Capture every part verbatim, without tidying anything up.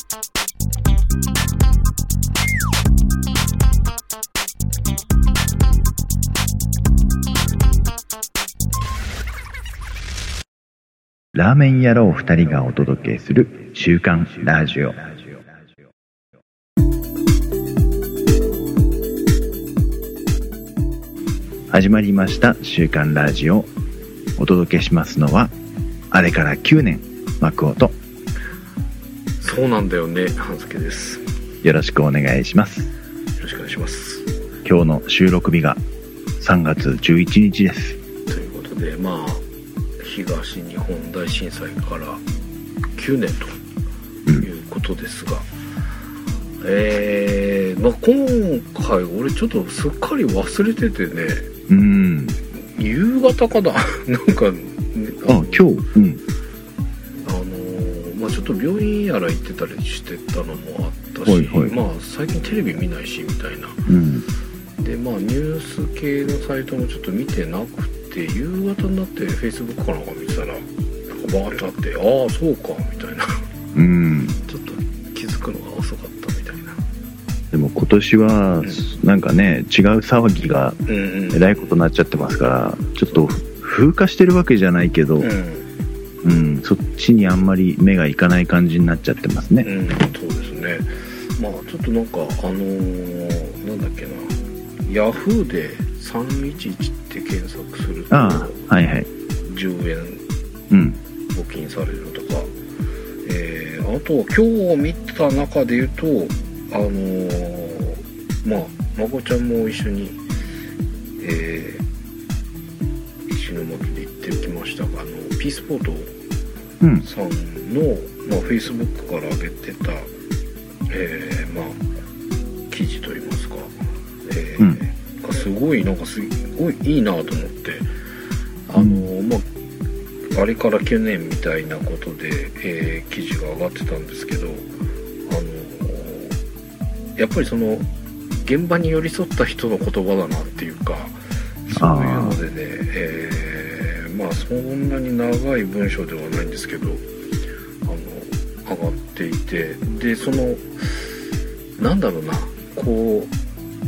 ラーメン野郎二人がお届けする週刊ラジオ。始まりました週刊ラジオ。お届けしますのはあれからきゅうねん、マクオと。 そうなんだよね、半助です。 よろしくお願いします。よろしくお願いします。 今日の収録日がさんがつじゅういちにちです。 ということで、まあ東日本大震災からきゅうねんということですが、うん、えー、まあ今回俺ちょっとすっかり忘れててね、 うん、 夕方かななんか、ね、 あ今日、うん、 あのー、まあちょっと病院やら行ってたりしてたのもあったし、はいはい、まあ最近テレビ見ないしみたいな、うん、でまあニュース系のサイトもちょっと見てなくて、で夕方になってフェイスブックかなんか見てたらなんかバーッとあって、ああそうかみたいな、うん、ちょっと気づくのが遅かったみたいな。 でも今年はなんかね、うん、違う騒ぎがえらいことになっちゃってますから、うんうん、ちょっと風化してるわけじゃないけど、うんうん、そっちにあんまり目がいかない感じになっちゃってますね。 うん、そうですね。まあちょっとなんかあのー、なんだっけな、ヤフーでさんいちいちって検索すると、あ、 はいはい、 じゅうえん募金されるとか、うん、えー、あと今日見た中で言うと、あのー、まあまこちゃんも一緒に、えー、石巻で行ってきましたが、あのピースポートさんの、うん、まあ、Facebook から上げてた、えー、まあ記事といいますか、えーうん、すごいなんかすごいいいなと思って、あの、うん、まああれからきゅうねんみたいなことで、えー、記事が上がってたんですけど、あのやっぱりその現場に寄り添った人の言葉だなっていうか、そういうのでね、えー、まあそんなに長い文章ではないんですけど、あの上がっていて、でそのなんだろうな、こう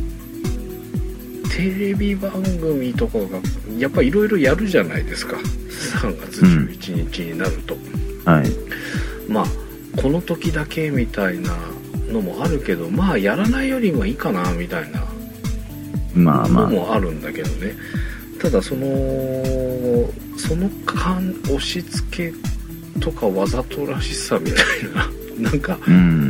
テレビ番組とかがやっぱいろいろやるじゃないですか、さんがつじゅういちにちになると、うん、はい、まあこの時だけみたいなのもあるけど、まあやらないよりはいいかなみたいなのもあるんだけどね、ただそのその間押し付けとかわざとらしさみたいななんか、うん、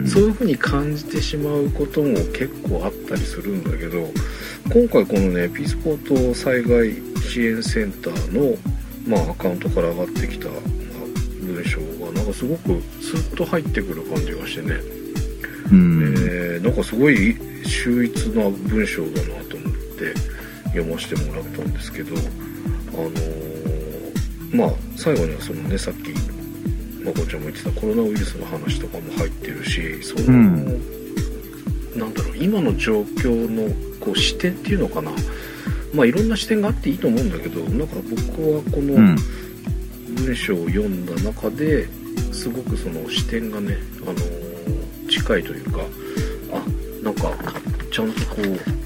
そういう風に感じてしまうことも結構あったりするんだけど、今回このねピースポート災害支援センターの、まあ、アカウントから上がってきた、まあ、文章がなんかすごくスッと入ってくる感じがしてね、うん、えー、なんかすごい秀逸な文章だなと思って読ませてもらったんですけど、あのー、まあ最後にはそのね、さっきまこちゃんも言ってたコロナウイルスの話とかも入ってるし、その、うん、なんだろう、今の状況のこう視点っていうのかな、まあいろんな視点があっていいと思うんだけど、なんか僕はこの文章を読んだ中ですごくその視点がね、あのー、近いというか、あ、なんかちゃんとこ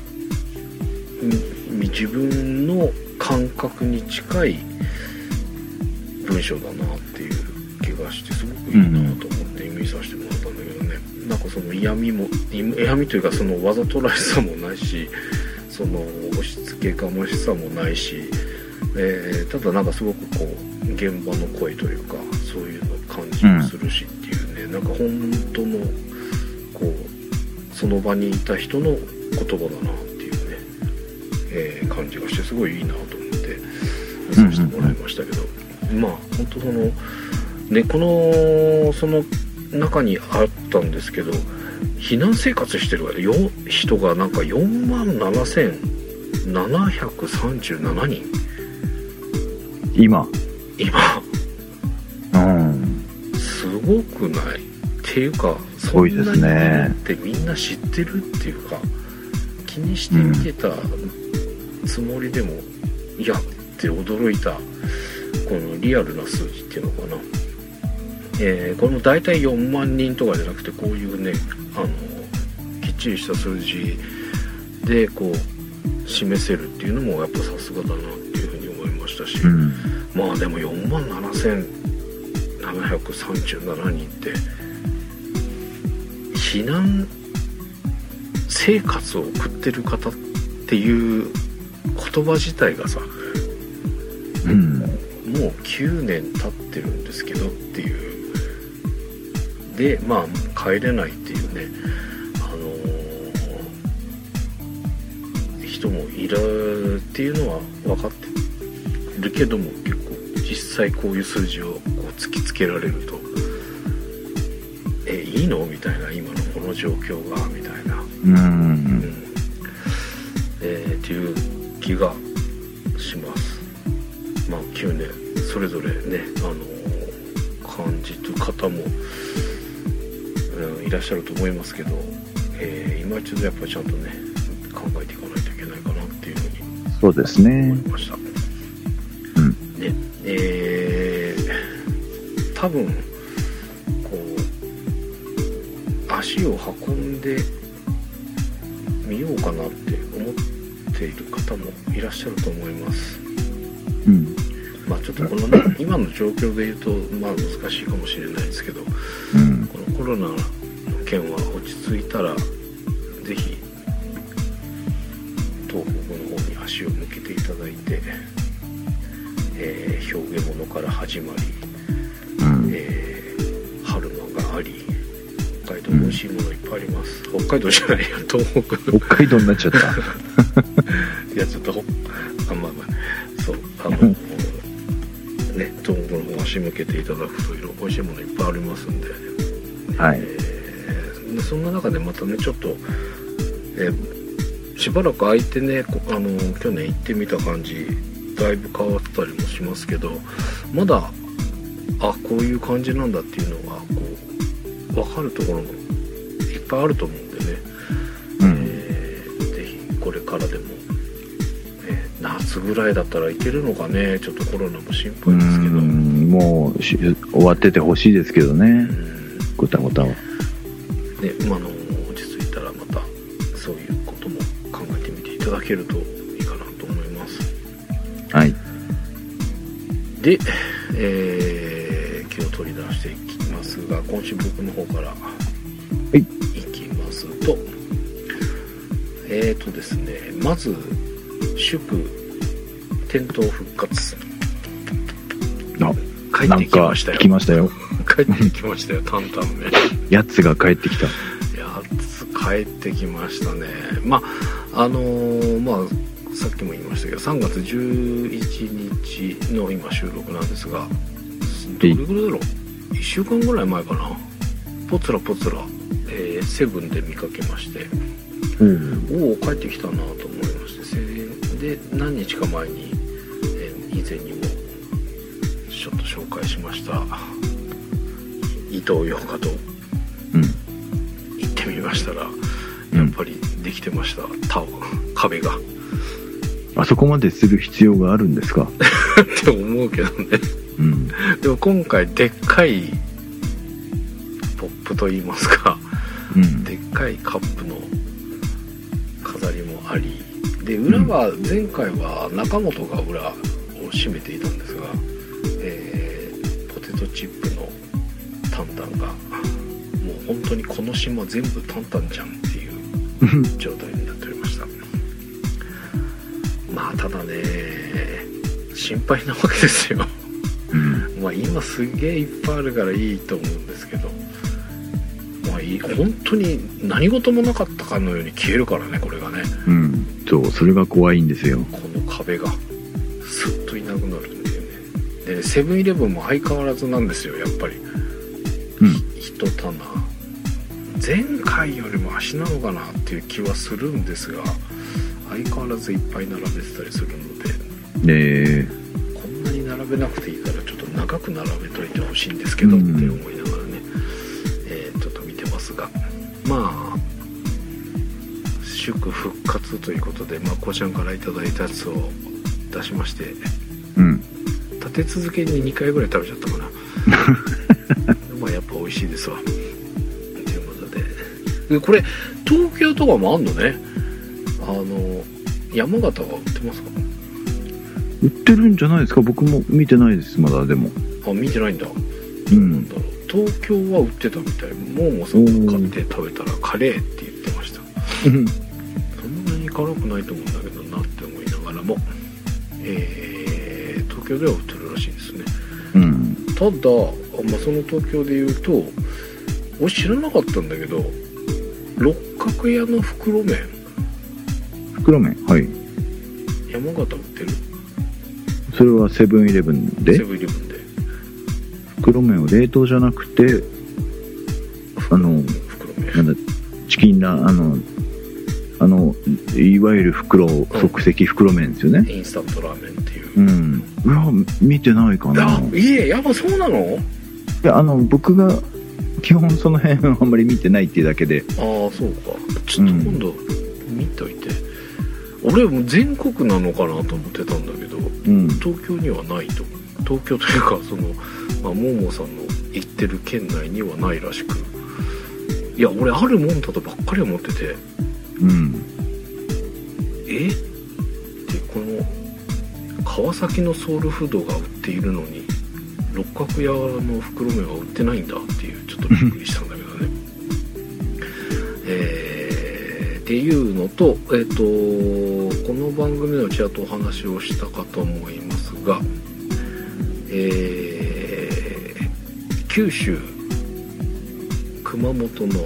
う自分の感覚に近い文章だなっていう気がして、すごくいいなと思って見させてもらったんだけどね、なんかその嫌味も嫌味というか、そのわざとらしさもないし、その押し付けがましさもないし、えー、ただなんかすごくこう現場の声というかそういうのを感じもするしっていうね、うん、なんか本当のこうその場にいた人の言葉だなっていうね、えー、感じがして、すごいいいなと思って見させてもらいましたけど、うんうん、まあ本当そのね、このその中にあったんですけど、避難生活してる人がなんかよんまんななせんななひゃくさんじゅうななにん今今うんすごくないっていうか、そんなにいるってみんな知ってるっていうか、気にして見てたつもりでも、いやって驚いたこのリアルな数字っていうのかな、 えー、この大体よんまんにんとかじゃなくて、こういうね、あのきっちりした数字でこう示せるっていうのもやっぱさすがだなっていうふうに思いましたし、うん、まあでもよんまんななせんななひゃくさんじゅうななにんって避難生活を送ってる方っていう言葉自体がさ、うん、もうきゅうねん経ってるんですけどっていうで、まあ帰れないっていうね、あのー、人もいるっていうのは分かってるけども、結構実際こういう数字をこう突きつけられると、えいいのみたいな、今のこの状況がみたいな、うん、うん、えー、っていう気がします。まあきゅうねんそれぞれね、あのー、感じる方も、うん、いらっしゃると思いますけど、えー、今一度やっぱりちゃんとね考えていかないといけないかなっていうふうにそうですね思いました。うん、ね、えー、多分こう足を運んでみようかなって思っている方もいらっしゃると思います。うん、まあちょっとこの、ね、今の状況で言うとまあ難しいかもしれないですけど、うん、このコロナの件は落ち着いたらぜひ東北の方に足を向けていただいて、えー、表現物から始まり、うん、えー、春のがあり、北海道美味しいものいっぱいあります。北海道じゃないや、東北。 北海道になっちゃった。いやちょっとあまあまあそうあのね、東北の方足向けていただくといろいろ美味しいものいっぱいありますんで、はい、えー、でそんな中でまたねちょっと、えー、しばらく空いてね、あの去年行ってみた感じだいぶ変わったりもしますけど、まだあこういう感じなんだっていうのがこう分かるところもいっぱいあると思うんでね、うん、えー、ぜひこれからでも、えー、夏ぐらいだったらいけるのかね、ちょっとコロナも心配ですけど、うん、 もう終わっててほしいですけどね、ごたごたはね、 まあ、あの落ち着いたらまたそういうことも考えてみていただけるといいかなと思います。 はい。 で、えー、今日取り出していきますが、今週僕の方からいきますと、えーとですね、まず祝店頭復活、 あ、 帰ってきましたよ。 来ましたよ。 帰ってきましたよ。担々麺。 やつが帰ってきた。 やつ帰ってきましたね。まああのー、まあさっきも言いましたけど、さんがつじゅういちにちの今収録なんですが、どれぐらいだろう、いっしゅうかんぐらい前かな、ポツラポツラ、えー、セブンで見かけまして、うん、おお帰ってきたなと思いまして、で何日か前に、えー、以前にもちょっと紹介しましたイトーヨーカドー、うん、行ってみましたらやっぱりできてました、タワー、壁が。 あそこまでする必要があるんですかって思うけどね、うん、でも今回でっかいポップといいますか、うん、でっかいカップの飾りもありで、裏は前回は中本が裏を占めていたんですが、えー、ポテトチップのタンタンがもう本当にこの島全部タンタンじゃんっていう状態になっておりました。まあただね心配なわけですよ、うん、まあ今すげえいっぱいあるからいいと思うんですけど、まあいい本当に何事もなかったかのように消えるからね、これがね、 うん、そうそれが怖いんですよ、 この壁がスッといなくなるんだよね。でセブンイレブンも相変わらずなんですよ、やっぱり、うん、一棚前回よりも足なのかなっていう気はするんですが、相変わらずいっぱい並べてたりするので、 えー、こんなに並べなくていいからちょっと長く並べといてほしいんですけど、うん、って思いながらね、えー、ちょっと見てますが、まあ祝復活ということで、まあこうちゃんからいただいたやつを出しまして、うん、立て続けににかいぐらい食べちゃったかな味しいですわ。ということで、でこれ東京とかもあんのね。あの山形は売ってますか？ 売ってるんじゃないですか。僕も見てないですまだ。でもあ、見てないんだ。 うん。 なんだろう、東京は売ってたみたい。モーモさんが買って食べたらカレーって言ってました。そんなに辛くないと思うんだけどなって思いながらも、えー、東京では売ってるらしいですね。 うん、 ただ、まあ、その東京で言うと、俺知らなかったんだけど、六角屋の袋麺。 袋麺、はい。 山形売ってる？ それはセブンイレブンで？ セブンイレブンで。 袋麺を冷凍じゃなくて、あの、 袋麺。 なんだ、チキンラあの、あの、いわゆる袋、即席袋麺ですよね。 インスタントラーメンっていう。 うん。うわ、見てないかな。 あ、いえ、やっぱそうなの？いや、あの、僕が、基本その辺あんまり見てないっていうだけで。 ああ、そうか。ちょっと今度、見といて。うん、俺も全国なのかなと思ってたんだけど、うん、東京にはないと。東京というか、その、まあ、モーモーさんの行ってる県内にはないらしく。いや、俺あるもんだとばっかり思ってて。 うん。 えって、この、川崎のソウルフードが売っているのに、六角屋の袋麺は売ってないんだっていう、ちょっとびっくりしたんだけどね。えー、っていうのと、えっと、この番組のうちあとお話をしたかと思いますが、えー、九州熊本の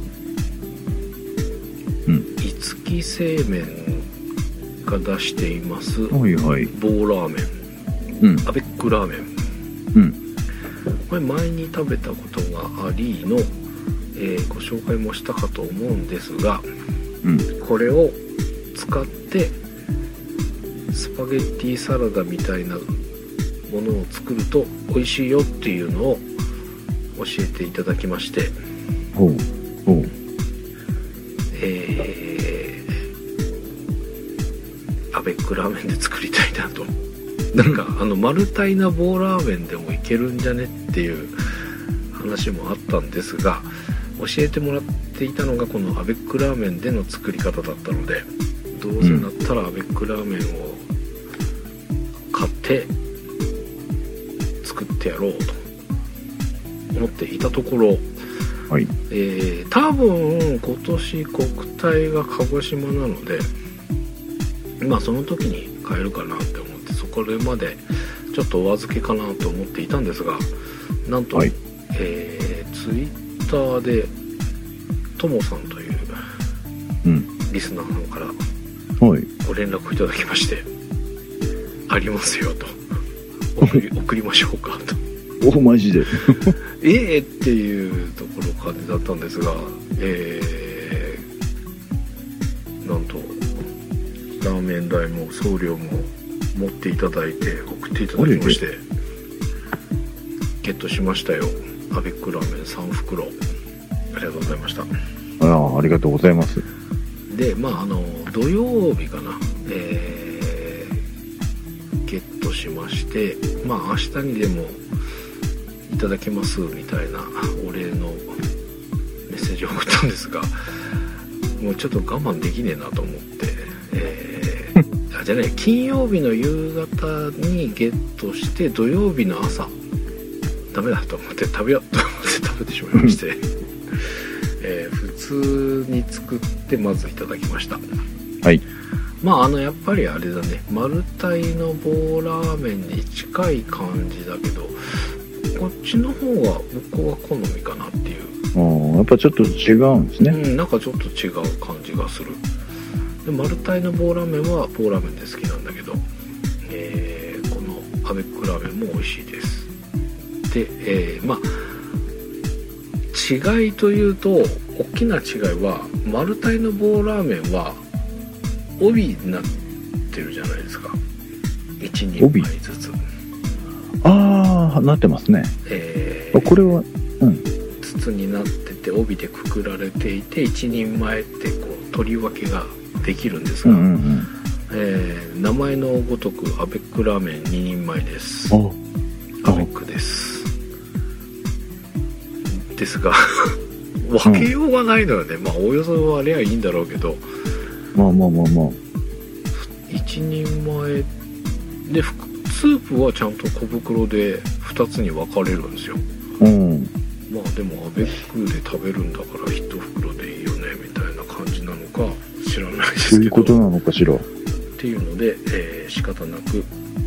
いつき製麺が出しています、 はいはい、 棒ラーメン、うん、アベックラーメン、うん、これ前に食べたことがありの、えー、ご紹介もしたかと思うんですが、うん、これを使ってスパゲッティサラダみたいなものを作ると美味しいよっていうのを教えていただきまして、 ほうほう、 えー、アベックラーメンで作りたいなと。なんかあの丸太な棒ラーメンでもいけるんじゃねっていう話もあったんですが、教えてもらっていたのがこのアベックラーメンでの作り方だったので、どうせなったらアベックラーメンを買って作ってやろうと思っていたところ、はい、えー、多分今年国体が鹿児島なので、まあその時に買えるかなって思って、そこまでちょっとお預けかなと思っていたんですが、なんと、はい、えー、ツイッターでともさんという、うん、リスナーさんからご連絡をいただきまして、ありますよと。送り, 送りましょうかと。 お、マジでええっていうところ感じだったんですが、えー、なんとラーメン代も送料も持っていただいて送っていただきまして、ゲットしましたよ。アベックラーメンさん袋、ありがとうございました。 ああ、ありがとうございます。 で、まああの土曜日かな、えー、ゲットしまして、まあ明日にでもいただけますみたいなお礼のメッセージを送ったんですが、もうちょっと我慢できねえなと思って、えー、あじゃない金曜日の夕方にゲットして土曜日の朝ダメだと思って食べようと思って食べてしまいましてえー、普通に作ってまずいただきました。 はい。 まああのやっぱりあれだね、丸太の棒ラーメンに近い感じだけど、こっちの方が僕は好みかなっていう。 ああ、やっぱちょっと違うんですね。 うん、なんかちょっと違う感じがする。で丸太の棒ラーメンは棒ラーメンで好きなんだけど、えー、このアベックラーメンも美味しいです。で、えー、まあ違いというと、大きな違いは丸太の棒ラーメンは帯になってるじゃないですか。いちにんまえずつ。 ああ、なってますね。 えー、 これは、うん、 筒になってて帯でくくられていて、一人前ってこう取り分けができるんですが、うんうんうん、えー、名前のごとくアベックラーメンににんまえです。アベックです。 ですが分けようがないのよね、うん、まあおよそ割りゃいいんだろうけど、 まあまあまあまあ一人前でスープはちゃんと小袋でふたつに分かれるんですよ、 うん、 まあでもアベックで食べるんだから一袋でいいよねみたいな感じなのか知らないですけど、 そういうことなのかしらっていうので、えー、仕方なく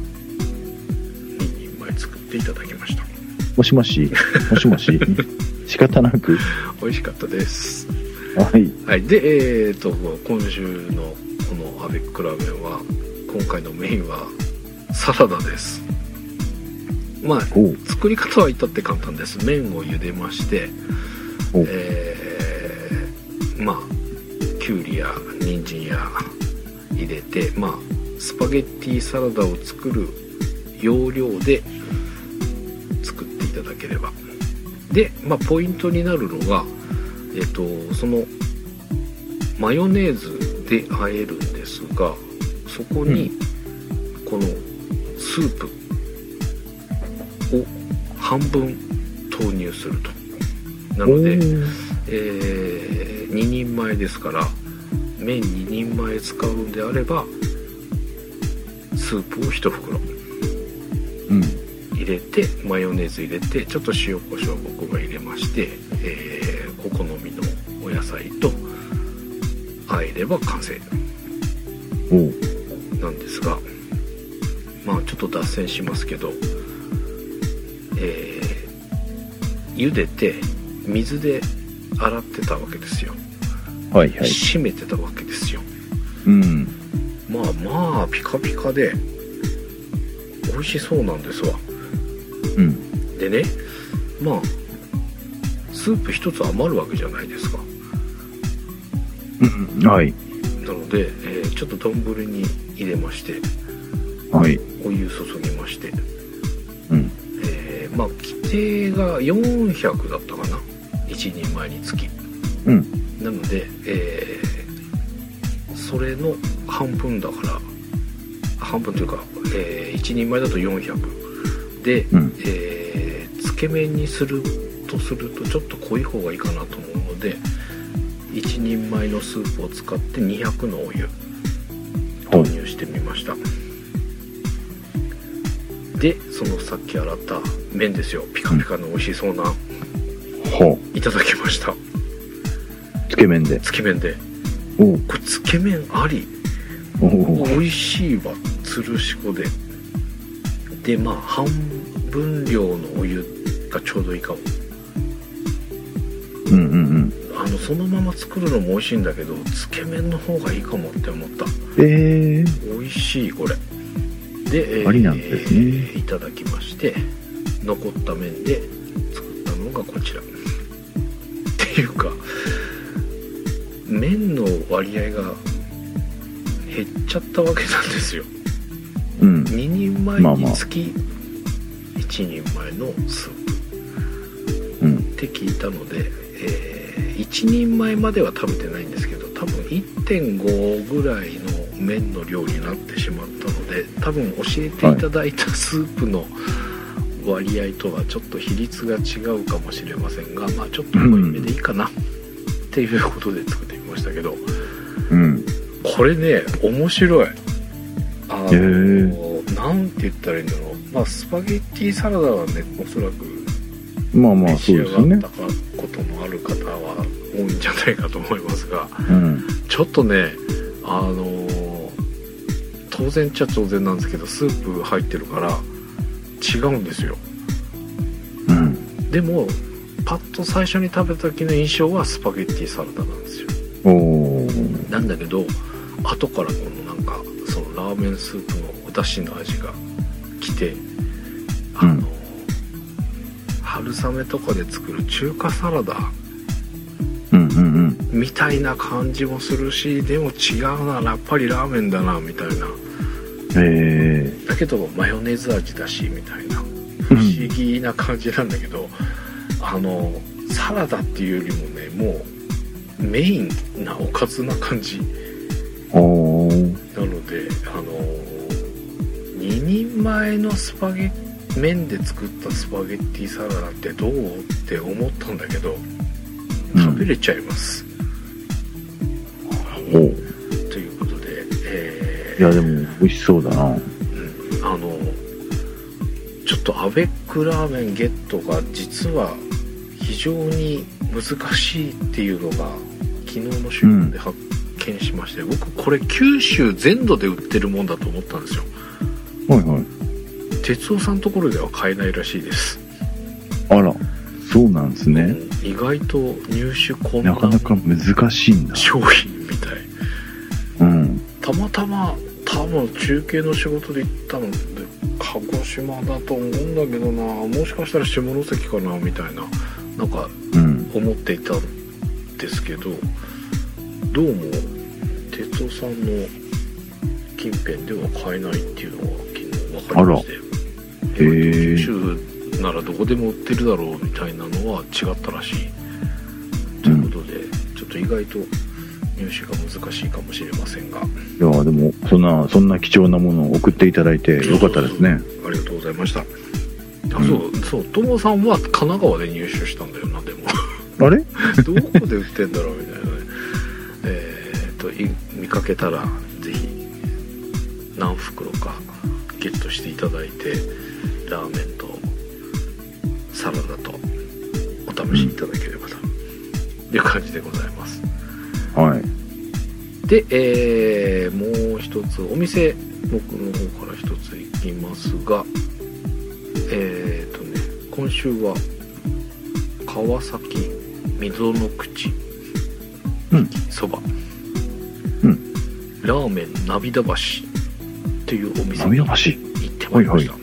ににんまえ作っていただきました。 もしもしもしもし仕方なく美味しかったです。 はい、 はい、で、えーと今週のこのアベックラーメンは今回のメインはサラダです。まあ作り方は至って簡単です。麺を茹でまして、えー、まあきゅうりや人参や入れて、まあスパゲッティサラダを作る要領で作っていただければ。で、まあポイントになるのが、えっとそのマヨネーズで和えるんですが、そこにこのスープを半分投入すると。なので、えー、ににんまえですから麺ににんまえ使うんであればスープをいち袋、うん、入れてマヨネーズ入れてちょっと塩コショウ僕が入れまして、えー、お好みのお野菜と和えれば完成なんですが、まあちょっと脱線しますけど、えー、茹でて水で洗ってたわけですよ。 はいはい。 締めてたわけですよ。 うん。 まあまあピカピカで美味しそうなんですわ。 うん。 でね、まあスープ一つ余るわけじゃないですか。 うん。はい。 なので、えー、ちょっと丼に入れまして、 はい。 お湯注ぎまして、 うん。 えー、まあ規定がよんひゃくだったかな。一人前につき。 うん。 なので、えー、それの半分だから半分というか、えー、一人前だとよんひゃくで、うん、えー、つけ麺にするとするとちょっと濃い方がいいかなと思うので一人前のスープを使ってにひゃくのお湯投入してみました。でそのさっき洗った麺ですよ。ピカピカの美味しそうな、 うん、 いただきました。 つけ麺でつけ麺でおこれつけ麺ありお美味しいわ。つるし粉ででまあ半分量のお湯がちょうどいいかも。 うんうんうんあのそのまま作るのも美味しいんだけどつけ麺の方がいいかもって思った。 えー、 美味しいこれで、えー、 ありなんですね。 いただきまして残った麺で作ったのがこちらっていうか麺の割合が減っちゃったわけなんですよ、 うん、 ににんまえにつきいちにんまえのスープ、うん、って聞いたので、えー、いちにんまえまでは食べてないんですけど多分 いってんご ぐらいの麺の量になってしまったので多分教えていただいたスープの割合とはちょっと比率が違うかもしれませんが、まあちょっと濃いめでいいかな、うんっていうことで作ってみましたけど、 うん、 これね面白い。あのー、なんて言ったらいいんだろう。まあスパゲッティサラダはねおそらくまあまあそうですね。 召し上がったことのある方は多いんじゃないかと思いますが、 うん、 ちょっとねあのー、当然っちゃ当然なんですけどスープ入ってるから違うんですよ。 うん、 でもパッと最初に食べた時の印象はスパゲッティサラダなんですよ。 おなんだけど後からこのなんかそのラーメンスープのお出汁の味が来てあの、うん、春雨とかで作る中華サラダみたいな感じもするしでも違うなやっぱりラーメンだなみたいな、 えー、 だけどマヨネーズ味だしみたいな不思議な感じなんだけど、うん、あのサラダっていうよりもねもうメインなおかずな感じおなのであのににんまえのスパゲッ麺で作ったスパゲッティサラダってどうって思ったんだけど、食べれちゃいます、 うん、おうということで、えー、 いやでも美味しそうだな、うん、 あのちょっとアベックラーメンゲットが実は非常に難しいっていうのが昨日の週で発見しまして、うん、僕これ九州全土で売ってるもんだと思ったんですよ。 はいはい。 哲夫さんのところでは買えないらしいです。 あら、そうなんですね、 うん、意外と入手困難、 なかなか難しいんだ商品みたい、 うん、 たまたま多分中継の仕事で行ったので鹿児島だと思うんだけどな、もしかしたら下関かなみたいななんか思っていたんですけど、うん、どうも哲夫さんの近辺では買えないっていうのが昨日分かりまして、 へー、 九州ならどこでも売ってるだろうみたいなのは違ったらしいということで、うん、ちょっと意外と入手が難しいかもしれませんが、 いやでもそんなそんな貴重なものを送っていただいてよかったですね。 そうそうそう、ありがとうございました。あ、うん、そうそう友さんは神奈川で入手したんだよな。でもあれどこで売ってんだろうみたいなねえーと見かけたらぜひ何袋かゲットしていただいて、ラーメンとサラダとお試しいただければという感じでございます。 はい。 で、えー、もう一つお店僕の方から一ついきますが、えーとね今週は川崎溝の口そば、うん、ラーメン涙橋というお店に行ってまいりました。はいはい、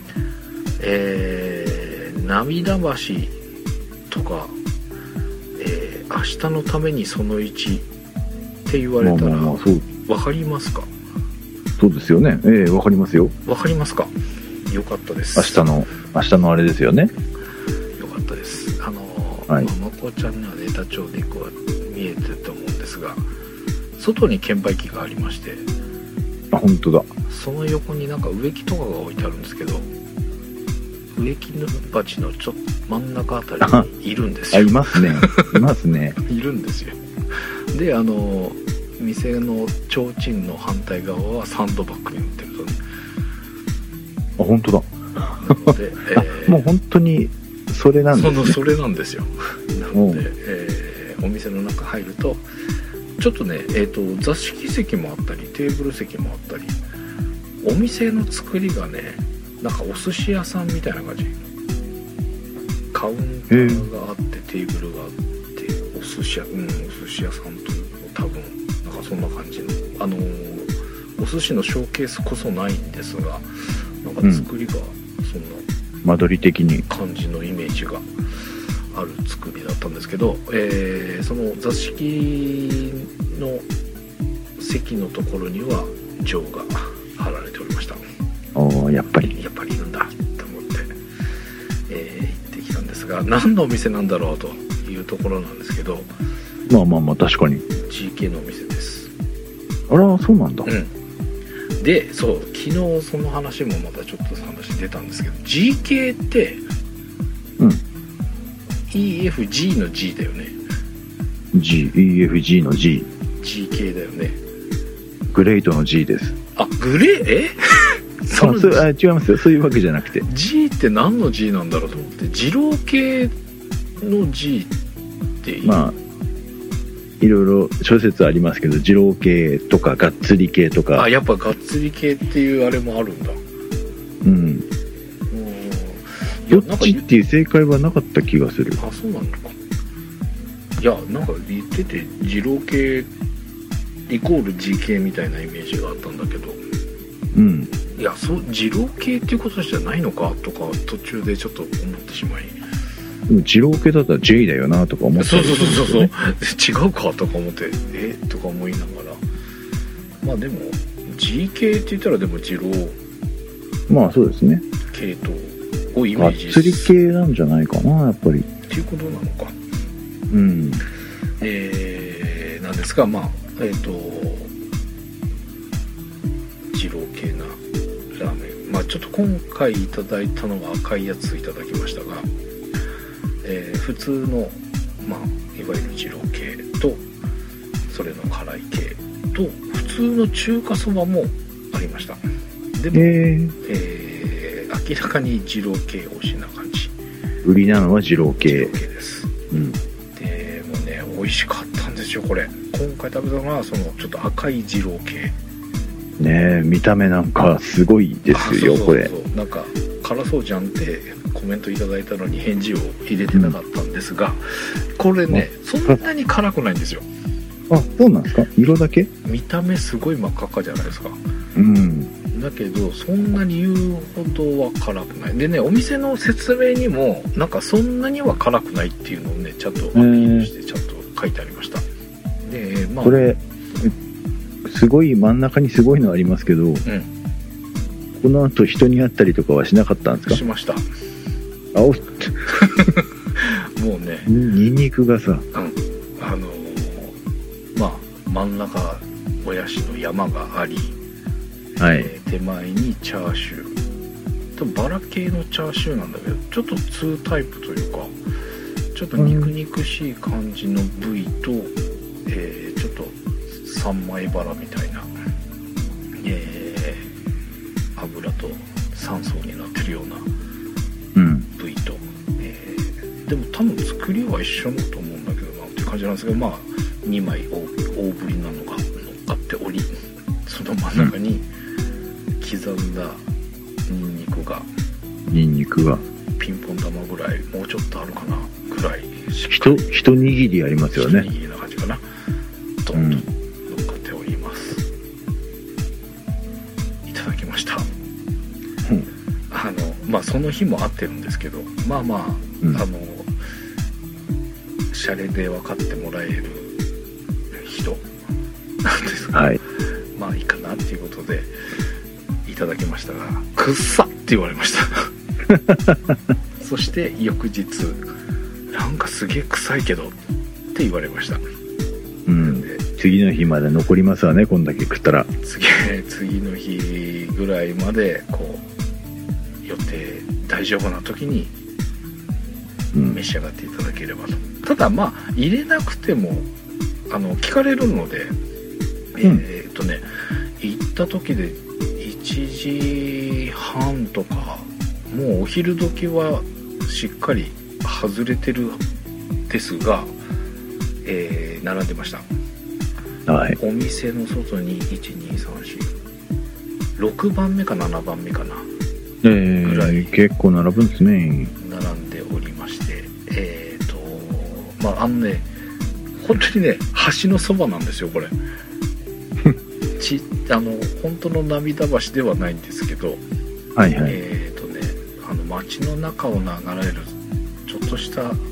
えー、涙橋とか、えー、明日のためにそのいちって言われたら、まあまあまあ、そう分かりますか？ そうですよね。えー、分かりますよ。 分かりますか？よかったです。 明日の明日のあれですよね。 よかったです。あのー、 はい、 まあ、まこちゃんにはネタ帳でこう見えてると思うんですが、外に券売機がありまして、 あ、本当だ。 その横になんか植木とかが置いてあるんですけど、植木鉢のちょっと真ん中あたりにいるんですよ。 あ、いますね。いますね。 いるんですよ。で、あの店の提灯の反対側はサンドバッグに売ってるとね。 あ、本当だ。 なので、えー、 もう本当にそれなんですね。 そのそれなんですよ。なので、えー、お店の中入るとちょっとね、えーと、座敷席もあったりテーブル席もあったり、お店の作りがね、なんかお寿司屋さんみたいな感じ。カウンターがあってテーブルがあってお寿司屋、うん、お寿司屋さんと多分なんかそんな感じの、あのー、お寿司のショーケースこそないんですが、なんか作りがそんな間取り的に感じのイメージがある作りだったんですけど、えー、その座敷の席のところには錠が貼られておりました。 おー、やっぱりやっぱりいるんだと思って、えー、行ってきたんですが、何のお店なんだろうというところなんですけど、 まあまあまあ確かにジーケー のお店です。 あら、そうなんだ。 うん。で、そう、昨日その話もまたちょっと話出たんですけど、 ジーケー って、 うん、 イーエフジー の G だよね。 G、イーエフジー の G、 ジーケー だよね。 グレートの G です。 あ、グレー、えその あ、違いますよ。そういうわけじゃなくて、 G って何の G なんだろうと思って、二郎系の G っていい、 まあいろいろ諸説ありますけど、二郎系とかがっつり系とか。 あ、やっぱがっつり系っていうあれもあるんだ。 うん。どっちっていう正解はなかった気がする。 あ、そうなのか。いや、なんか言ってて二郎系イコール ジーケー みたいなイメージがあったんだけど、 うん。 いや、そう、二郎系っていうことじゃないのかとか途中でちょっと思ってしまい、 でも二郎系だったら J だよなとか思って、 そうそうそうそう違うかとか思って、えとか思いながら、まあでも ジーケー って言ったらでも二郎、 まあそうですね、 系統をイメージがっつり系なんじゃないかな、やっぱりっていうことなのか。 うん。 えー、なんですが、まあえっ、ー、と二郎系なラーメン、 まあちょっと今回いただいたのは赤いやついただきましたが、えー、普通のまあいわゆる二郎系とそれの辛い系と普通の中華そばもありました。でも、えーえー、明らかに二郎系推しな感じ。 売りなのは二郎系。 二郎系です。うん。でもね美味しかったんですよこれ。今回食べたのはそのちょっと赤い二郎系。 ねえ見た目なんかすごいですよ。そうそうそうこれ。 なんか辛そうじゃんってコメントいただいたのに返事を入れてなかったんですが、うん、これねそんなに辛くないんですよ。 あ、そうなんですか。色だけ。 見た目すごい真っ赤っかじゃないですか。 うん。 だけどそんなに言うほどは辛くないでね、お店の説明にもなんかそんなには辛くないっていうのをねちゃんとアピールしてちゃんと書いてありました。で、まあ、 これすごい真ん中にすごいのありますけど、うん、この後人に会ったりとかはしなかったんですか。 しました。 あおっもうねニンニクがさ、うん、 あのー、まあ真ん中もやしの山があり、はい、えー、手前にチャーシューとバラ系のチャーシューなんだけどちょっとツータイプというかちょっと肉肉しい感じの部位と、うん、えー、ちょっと三枚バラみたいな、えー、油と三層になってるような部位と、うん、えー、でも多分作りは一緒だと思うんだけどなっていう感じなんですけど、まあにまい 大, 大ぶりなのが乗っかっており、その真ん中に刻んだニンニクがニンニクがピンポン玉ぐらいもうちょっとあるかなぐらいしっかり一握りありますよね。 一握りな感じかな。ドンと乗っかっております、うん、いただきました、うん、あのまあその日も合ってるんですけど、まあまあ、うん、あのシャレで分かってもらえる人なんですが、はい、まあいいかなっていうことでいただきましたが、くっさって言われましたそして翌日なんかすげえ臭いけどって言われました。 うん、で次の日まで残りますわね、こんだけ食ったら。 次次の日ぐらいまでこう予定大丈夫な時に召し上がっていただければと、うん、ただまあ入れなくてもあの聞かれるので、うん、えー、っとね行った時でいちじはんとかもうお昼時はしっかり外れてるですが、えー、並んでました、はい、お店の外にいちにさんよんろくばんめかななばんめかな、 えー、ぐらい結構並ぶんですね。 並んでおりまして、えーとまああのね本当にね橋のそばなんですよこれちあの本当の涙橋ではないんですけど、 はいはい、 えーとねあの街の中を流れるちょっとしたあの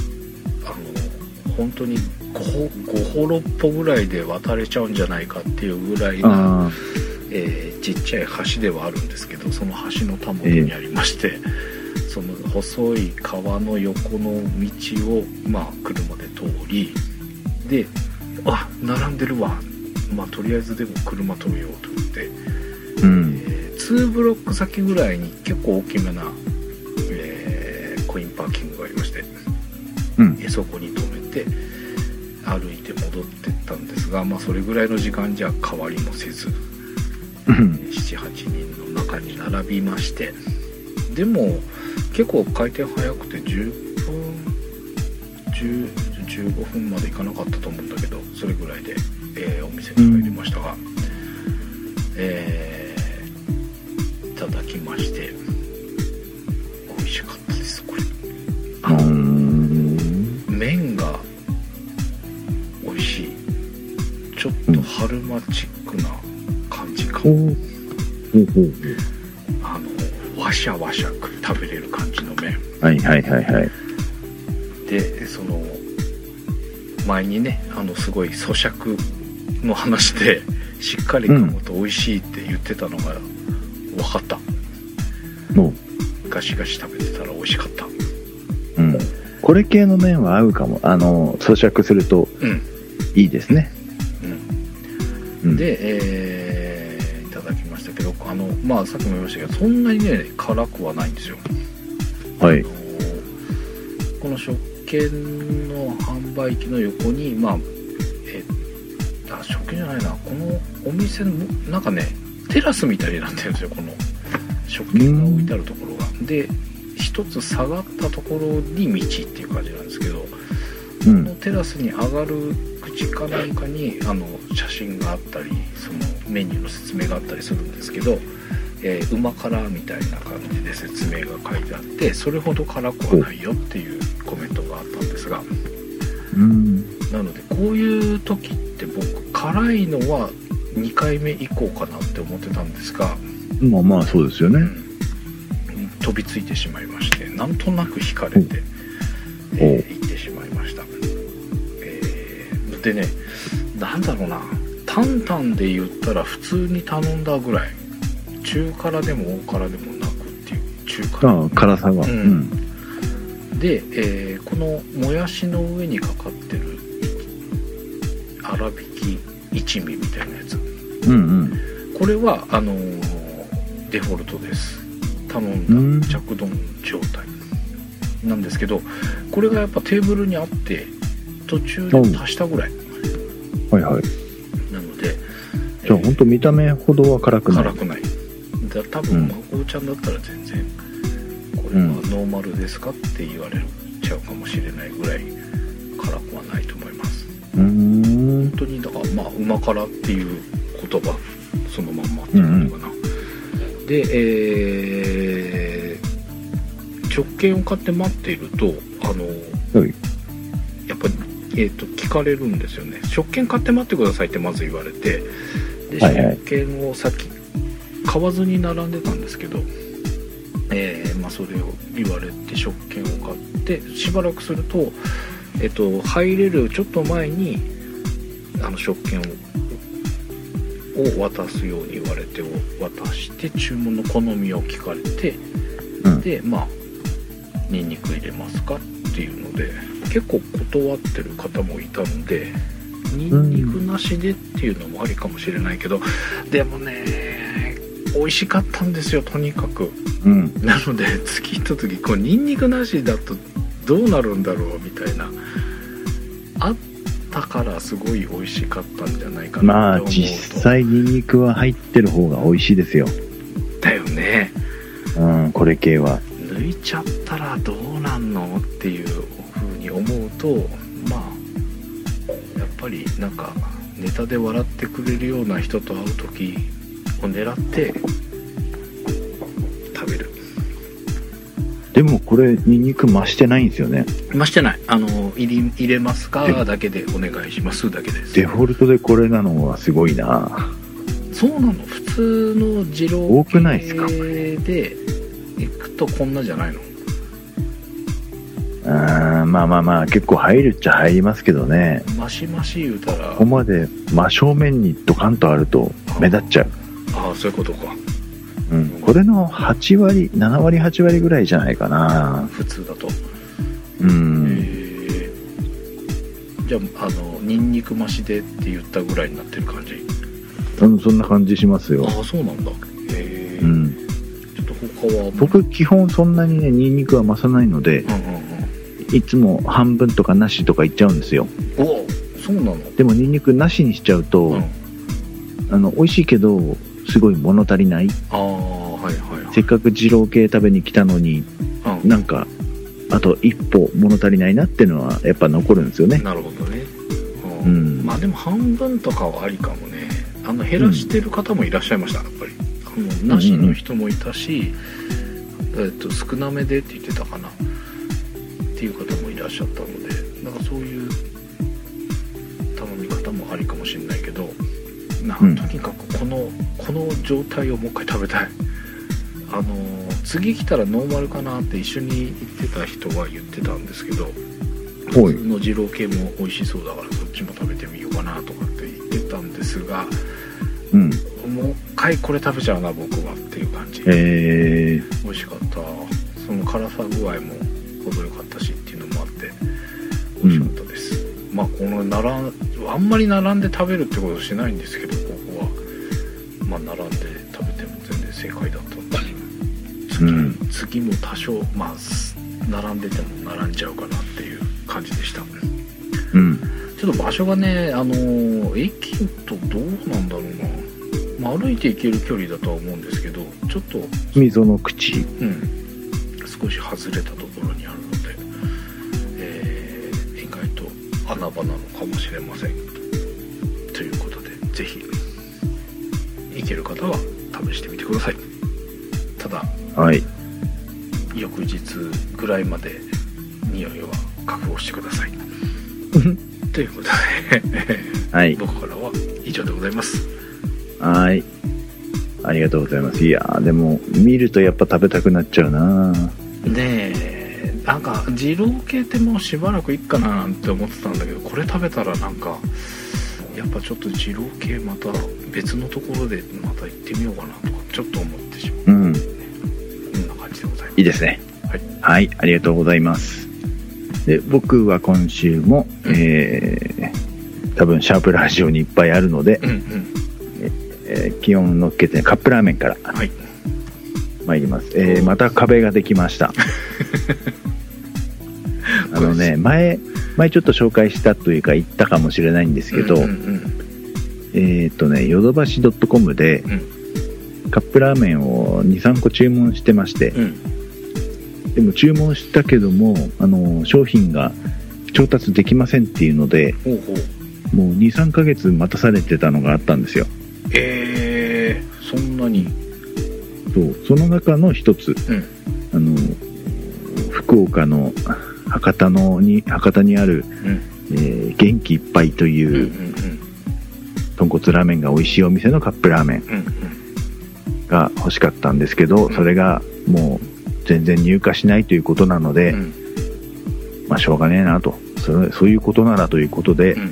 本当にごほろっぽぐらいで渡れちゃうんじゃないかっていうぐらいな、えー、ちっちゃい橋ではあるんですけど、その橋のたもとにありまして、えー、その細い川の横の道を、まあ、車で通りで、あ並んでるわ、まあ、とりあえずでも車止めようと思って、うん、えー、にブロック先ぐらいに結構大きめな、えー、コインパーキングがありまして、うん、そこに止めて歩いて戻ってったんですが、まあ、それぐらいの時間じゃ変わりもせず、うん、ななはちにんの中に並びまして、でも結構回転早くてじゅっぷんじゅう、じゅうごふんまでいかなかったと思うんだけど、それぐらいで、えー、お店に入りましたが、うん、えー、いただきまして美味しかったです。これあの麺が美味しい、ちょっと春マチックな感じかも、うん、あのワシャワシャ食べれる感じの麺、 はいはいはいはい。 でその前にねあのすごい咀嚼の話でしっかり噛むと美味しいって言ってたのが分かった、うん、ガシガシ食べてたら美味しかった、 うん、これ系の麺は合うかも。あの咀嚼するといいですね、 うんうん、で、えー、いただきましたけど、 あのまあさっきも言いましたけど、そんなにね辛くはないんですよ。 はい。 この食券の販売機の横に、まあえあ食券じゃないな、このお店のなんかねテラスみたいになってるんですよ、この食券が置いてあるところが。で一つ下がったところに道っていう感じなんですけど、うん、このテラスに上がる口かなんかにあの写真があったり、そのメニューの説明があったりするんですけど、えー、うま辛みたいな感じで説明が書いてあって、それほど辛くはないよっていうコメントがあったんですが、 うん、 なのでこういう時って僕辛いのはにかいめ以降かなって思ってたんですが、 まあまあそうですよね、うん、 飛びついてしまいまして、なんとなく惹かれて、えー、行ってしまいました。えー、でね、なんだろうな、タンタンで言ったら普通に頼んだぐらい、中辛でも大辛でもなくっていう中辛、 ああ辛さが、うんうん、 で、えー、このもやしの上にかかってる粗挽き一味みたいなやつ、 うんうん、 これはあのー、デフォルトです。頼んだ着丼状態なんですけど、これがやっぱテーブルにあって途中で足したぐらい、 はいはい、 なのでじゃあ、えー、本当見た目ほどは辛くない。 辛くない。だ多分まこうちゃんだったら全然、うん、これはノーマルですかって言われちゃうかもしれないぐらい辛くはないと思います。 うーん、 本当にだからまあうま辛っていう言葉そのまんまっていうのかな、うんうん、で、えー、食券を買って待っているとあの、はい、やっぱり、えーと、聞かれるんですよね。食券買って待ってくださいってまず言われて、で、はいはい、食券を先買わずに並んでたんですけど、えーまあ、それを言われて食券を買ってしばらくすると、えっと、入れるちょっと前にあの食券をを渡すように言われて渡して注文の好みを聞かれて、うん、でまあニンニク入れますかっていうので結構断ってる方もいたので、ニンニクなしでっていうのもありかもしれないけど、でもね美味しかったんですよ、とにかく、うん、なので次行った時こうニンニクなしだとどうなるんだろうみたいな、あったからすごい美味しかったんじゃないかなと思うと。まあ実際ニンニクは入ってる方が美味しいですよ。 だよね。 うん、これ系は抜いちゃったらどうなんのっていう風に思うと、まあやっぱりなんかネタで笑ってくれるような人と会う時を狙って食べる。 でもこれニンニク増してないんですよね。 増してない。あの入り入れますかだけでお願いしますだけです。 デフォルトでこれなのはすごいな。 そうなの。普通の二郎多くないですか。 で行くとこんなじゃないの。 あ、まあまあまあ結構入るっちゃ入りますけどね。 マシマシ言うたらここまで真正面にドカンとあると目立っちゃう。 ああ、そういうことか。 うん、これのはちわりななわりはちわりぐらいじゃないかな、 普通だと。 うん、 えー、じゃあ、あのニンニク増しでって言ったぐらいになってる感じ。 うん、そんな感じしますよ。 ああ、そうなんだ。へえ、うん、ちょっと他は僕基本そんなにねニンニクは増さないので、うんうんうん、いつも半分とかなしとかいっちゃうんですよ。 お、そうなの。 でもニンニクなしにしちゃうと、うん、あの美味しいけどすごい物足りない。 あ、はいはいはい、 せっかく二郎系食べに来たのに、うん、なんかあと一歩物足りないなっていうのはやっぱ残るんですよね。 なるほどね、うん、まあでも半分とかはありかもね。あの減らしてる方もいらっしゃいました、やっぱり。あのなしの人もいたし、うんうんうん、えっと、少なめでって言ってたかなっていう方もいらっしゃったので、なんかそういう頼み方もありかもしれないけど、な、うん、とにかくこのこの状態をもう一回食べたい。あの次来たらノーマルかなって一緒に行ってた人は言ってたんですけど、普通の二郎系も美味しそうだからそっちも食べてみようかなとかって言ってたんですが、うん、もう一回これ食べちゃうな僕はっていう感じ。 えー、 美味しかった。その辛さ具合も程よかったしっていうのもあって美味しかったです、うん、まあこの並んあんまり並んで食べるってことしないんですけど、ここはまあ並んで食べても全正解だったんで、次、うん、次も多少まあ並んでても並んじゃうかなっていう感じでした。 うん、 ちょっと場所がね、あのー、駅とどうなんだろうな、まあ、歩いて行ける距離だとは思うんですけど、ちょっと溝の口、 うん、少し外れたところにあるので、えー、意外と穴場なのかもしれませんということで、ぜひ行ける方は試してみてください。ただ、 はい、 翌日ぐらいまで匂いは覚悟してくださいということで、はい、僕からは以上でございます。 はい、ありがとうございます。いやーでも見るとやっぱ食べたくなっちゃうな。 ねえ、なんか二郎系ってもうしばらくいっかななんて思ってたんだけど、これ食べたらなんかやっぱちょっと二郎系また別のところでまた行ってみようかなとかちょっと思ってしまう、うん、こんな感じでございます。 いいですね。はい、はい、ありがとうございます。で、僕は今週も、うん、えー、多分シャープラジオにいっぱいあるので、うんうん、えー、気温乗っけてカップラーメンから参ります、はい、えー、また壁ができましたあのね、前前ちょっと紹介したというか言ったかもしれないんですけど、うんうんうん、えー、っとねヨドバシ .com で、うん、カップラーメンを にさんこ注文してまして、うん、でも注文したけどもあの商品が調達できませんっていうので、ほうほう、もう にさんかげつ待たされてたのがあったんですよ。 えー、そんなに。 そう、その中の一つ、うん、あの福岡の博多のに博多にある、うん、えー、元気いっぱいという、うんうんうん、豚骨ラーメンが美味しいお店のカップラーメンが欲しかったんですけど、うん、それがもう全然入荷しないということなので、うん、まあしょうがねえなと、それそういうことならということで、うん、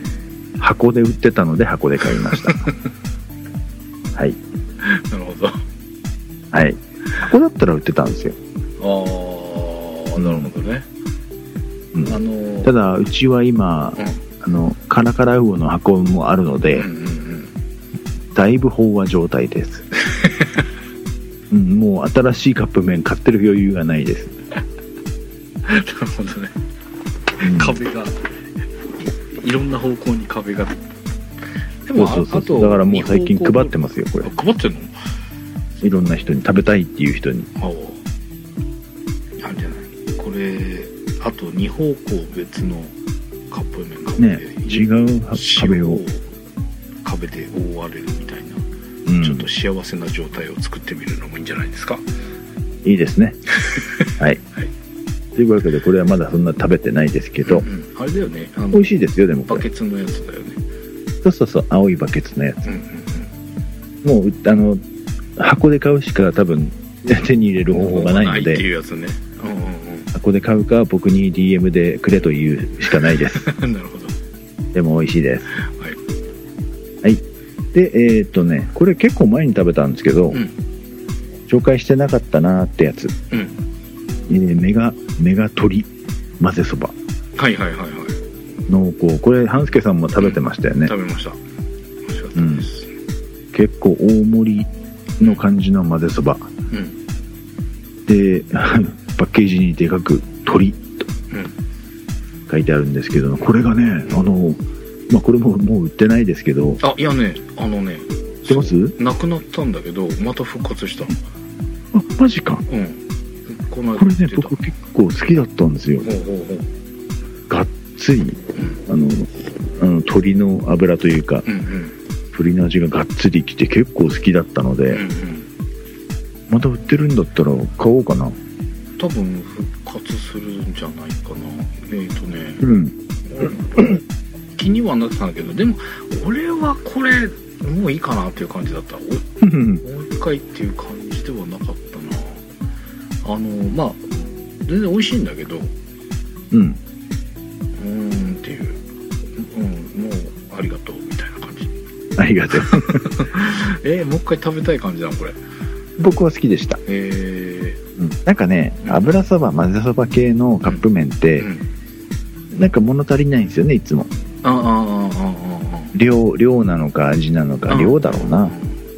箱で売ってたので箱で買いましたはい、 なるほど。 はい、箱だったら売ってたんですよ。 ああ、なるほどね。 うん、あのー、ただうちは今、うん、あのカラカラウオの箱もあるので、うんうんうん、だいぶ飽和状態です、うん、もう新しいカップ麺買ってる余裕がないですなるほどね、うん、壁が い, いろんな方向に壁が。 でもそうそうそう、だからもう最近配ってますよこれ。 配ってんの？ いろんな人に、食べたいっていう人に。 ああ、あれじゃない、これあとに方向別のカップ麺壁で、 ね、違う壁を壁で覆われるみたいな、うん、ちょっと幸せな状態を作ってみるのもいいんじゃないですか。 いいですねはい、はい、というわけでこれはまだそんな食べてないですけど、うんうん、 あれだよね、あの美味しいですよ。でもこれバケツのやつだよね。 そうそうそう、青いバケツのやつ、うんうんうん、もうあの箱で買うしか多分手に入れる方法がないので、ないっていうやつね、うんうんうん、箱で買うか僕に ディーエム でくれというしかないですなるほど。 でも美味しいです。はい、はい、でえー、っとねこれ結構前に食べたんですけど、うん、紹介してなかったなーってやつ、うん、えー、メガメガ鶏混ぜそば。 はいはいはいはい。 濃厚。これ半助さんも食べてましたよね。 うん、食べました。美味しかったです、 うん、結構大盛りの感じの混ぜそば、うん、でパッケージにでかく鶏と書いてあるんですけど、これがね、あの、まあ、これももう売ってないですけど。 あ、いやね、あのね、 知ってます？ なくなったんだけどまた復活した。 あ、マジか。 うん、このこれね僕結構好きだったんですよ。ほうほうほう、がっつり、うん、あのあの鶏の脂というか、うんうん、鶏の味ががっつりきて結構好きだったので、うんうん、また売ってるんだったら買おうかな。 多分復活するんじゃないかな。えーとね、 うん、 気にはなってたんだけど、でも俺はこれもういいかなっていう感じだった。もう一回っていう感じではなかったな。あのまあ全然美味しいんだけど、 うん、 うーんっていう、うん、もうありがとうみたいな感じ。 ありがとうえー、もう一回食べたい感じなのこれ。 僕は好きでした。 えーうん、なんかね、油そば混ぜそば系のカップ麺って、うんうん、なんか物足りないんですよねいつも。 ああああああ量量なのか味なのか量だろうな。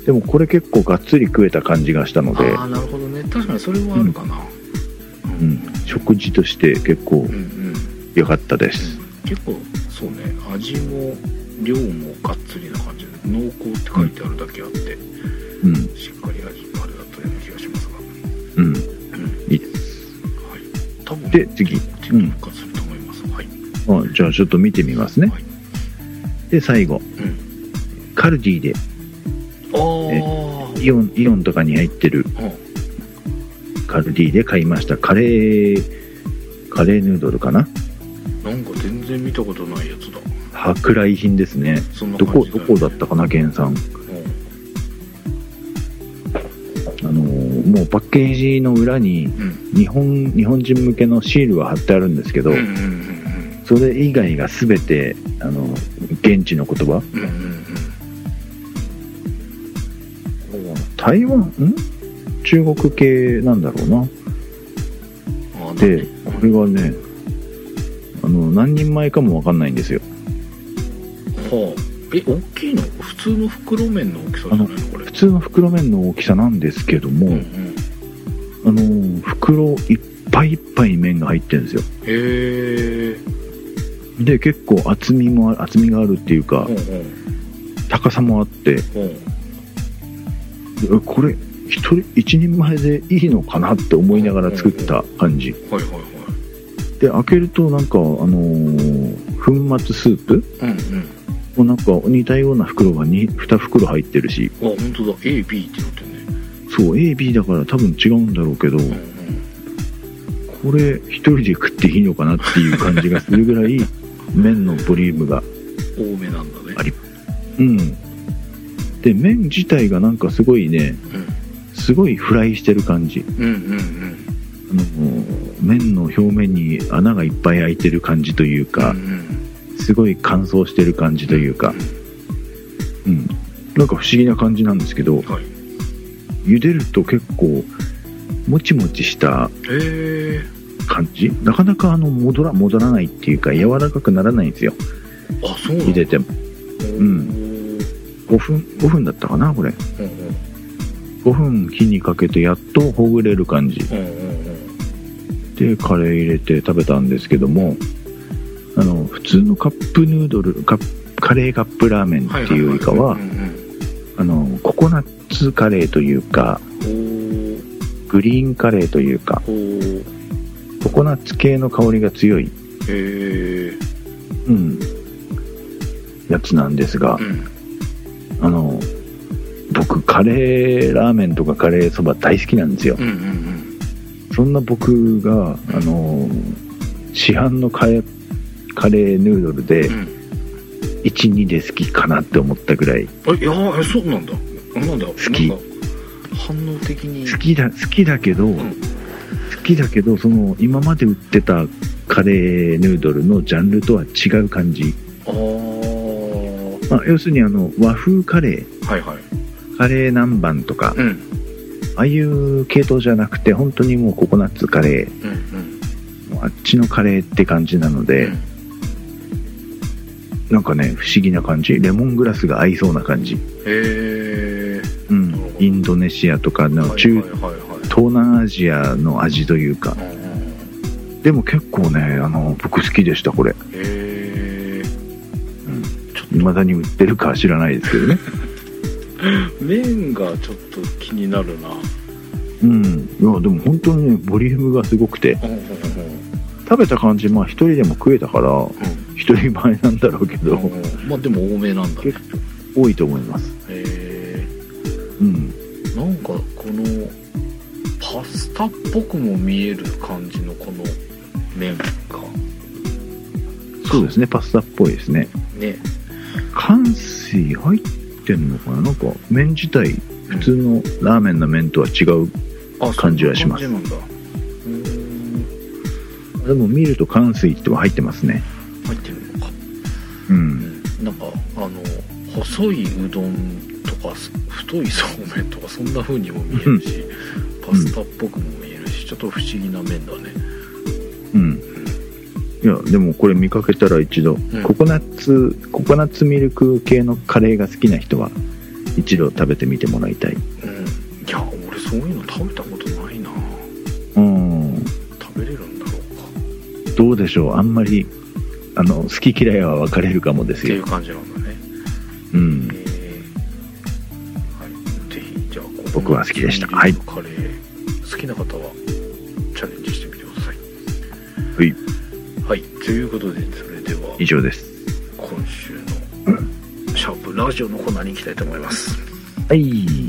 でもこれ結構がっつり食えた感じがしたので。 ああ、なるほどね。確かにそれはあるかな。 うん、うん、食事として結構良かったです、 うんうん、結構そうね、味も量もがっつりな感じで濃厚って書いてあるだけあって、うん、しっかり味があれだったような気がしますが、 うん、うん、いいです、はい、多分で次復活すると思います、うん、はい、 あ、じゃあちょっと見てみますね、はい、で最後、うん、カルディであイオンイオンとかに入ってる、うん、カルディで買いましたカレーカレーヌードルかな。 なんか全然見たことないやつだ。 舶来品ですね。 そんなどこ感じだよね。 どこだったかな原産、うん、あのー、もうパッケージの裏に日本、うん、日本人向けのシールは貼ってあるんですけど、うんうんうんうん、それ以外が全てあの現地の言葉、うんうんうん、台湾ん中国系なんだろうな。でこれがねあの何人前かも分かんないんですよ。 はあ、え大きいの普通の袋麺の大きさじゃないのこれ。 普通の袋麺の大きさなんですけども、うんうん、あの袋いっぱいいっぱいに麺が入ってるんですよ。 へえ。で結構厚みも厚みがあるっていうか、うんうん、高さもあって、うん、これ一人一人前でいいのかなって思いながら作った感じ、はいはいはい、で開けるとなんかあのー、粉末スープ、うんうん、もうなんか似たような袋が に, に袋入ってるし、 あ本当だ エービー ってなってるね。 そう エービー だから多分違うんだろうけど、うんうん、これ一人で食っていいのかなっていう感じがするぐらい麺のボリュームが多めなんだね。 あり、うん、で麺自体がなんかすごいね、うんすごいフライしてる感じ、うんうんうん、あの麺の表面に穴がいっぱい開いてる感じというか、うんうん、すごい乾燥してる感じというか、うんうん、なんか不思議な感じなんですけど、はい、茹でると結構もちもちした感じ、なかなかあの戻ら戻らないっていうか柔らかくならないんですよ。 あ、そうなんだ。 茹でても、うん、ごふんごふんだったかなこれ、うんうん、ごふん火にかけてやっとほぐれる感じ、うんうんうん、でカレー入れて食べたんですけども、あの普通のカップヌードルカカレーカップラーメンっていうよりかはココナッツカレーというかグリーンカレーというかココナッツ系の香りが強い、へー、うん、やつなんですが、うん、あの僕カレーラーメンとかカレーそば大好きなんですよ、うんうんうん、そんな僕があの市販のカレー、カレーヌードルで、うん、いち、にで好きかなって思ったぐらい。 あ、いやー、そうなんだ。なんだ好き。 なんか反応的に好きだ好きだけど、うん、好きだけどその今まで売ってたカレーヌードルのジャンルとは違う感じ。あー、まあ、要するにあの和風カレー、はいはい、カレー南蛮とか、うん、ああいう系統じゃなくて本当にもうココナッツカレー、うんうん、もうあっちのカレーって感じなので、うん、なんかね不思議な感じ、レモングラスが合いそうな感じ。へえ、うん、インドネシアとかの中、はいはいはいはい、東南アジアの味というか、うん、でも結構ねあの僕好きでしたこれ。へえ、うん、未だに売ってるかは知らないですけどね麺がちょっと気になるな。 うん、いやでも本当にねボリュームがすごくて、うんうんうん、食べた感じまあ一人でも食えたから、うん、一人前なんだろうけど、うんうん、 まあでも多めなんだね。 多いと思います。へえ、うん、なんかこのパスタっぽくも見える感じのこの麺が、 そうですね、パスタっぽいですね。ね、乾水入ってんのかな、なんか麺自体普通のラーメンの麺とは違う感じはします。うん、あ、そういう感じなんだ。うーん、でも見ると乾水っては入ってますね。 入ってるのか。 うん。 なんかあの細いうどんとか太いそうめんとかそんな風にも見えるし、うん、パスタっぽくも見えるし、ちょっと不思議な麺だね。 うん。うん、いやでもこれ見かけたら一度、うん、ココナッツココナッツミルク系のカレーが好きな人は一度食べてみてもらいたい。うん、 いや俺そういうの食べたことないな。 うん、 食べれるんだろうか。 どうでしょう、あんまりあの好き嫌いは分かれるかもですよっていう感じなんだね。うん、えー、はい、ぜひじゃあ僕は好きでした。はい、 カレー好きな方はチャレンジしてみてください。 はい、 はい、ということでそれでは以上です。 今週のシャープラジオのコーナーに行きたいと思います。 はい、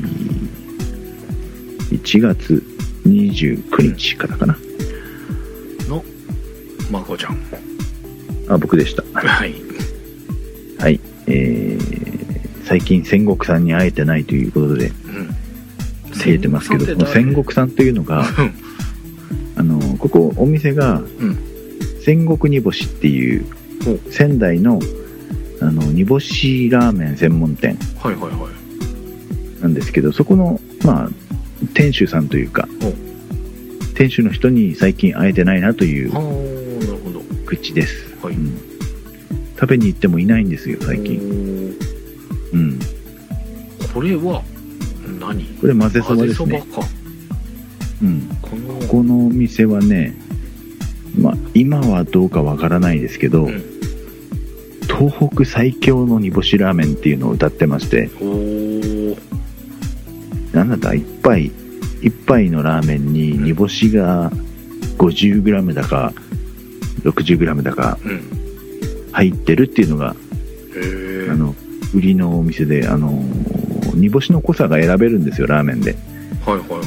いちがつにじゅうくにちからかな、 のまこちゃん。 あ、僕でした。 はいはい、えー、最近戦国さんに会えてないということで、うん、言えてますけど、この戦国さんというのがあのここお店が、うん、戦国煮干しっていう仙台のあの煮干しラーメン専門店なんですけど、そこのまあ店主さんというか店主の人に最近会えてないなという口です。はい、うん、食べに行ってもいないんですよ最近。うん。 これは何？ これ混ぜそばですね。 混ぜそばか。 うん。このここのお店はね、まあ今はどうかわからないですけど、うん、東北最強の煮干しラーメンっていうのを歌ってまして、おなんだった一杯一杯のラーメンに煮干しが ごじゅうグラム だか ろくじゅうグラム だか入ってるっていうのが、うん、あの売りのお店で、あの煮干しの濃さが選べるんですよラーメンで。はいはいはいはい。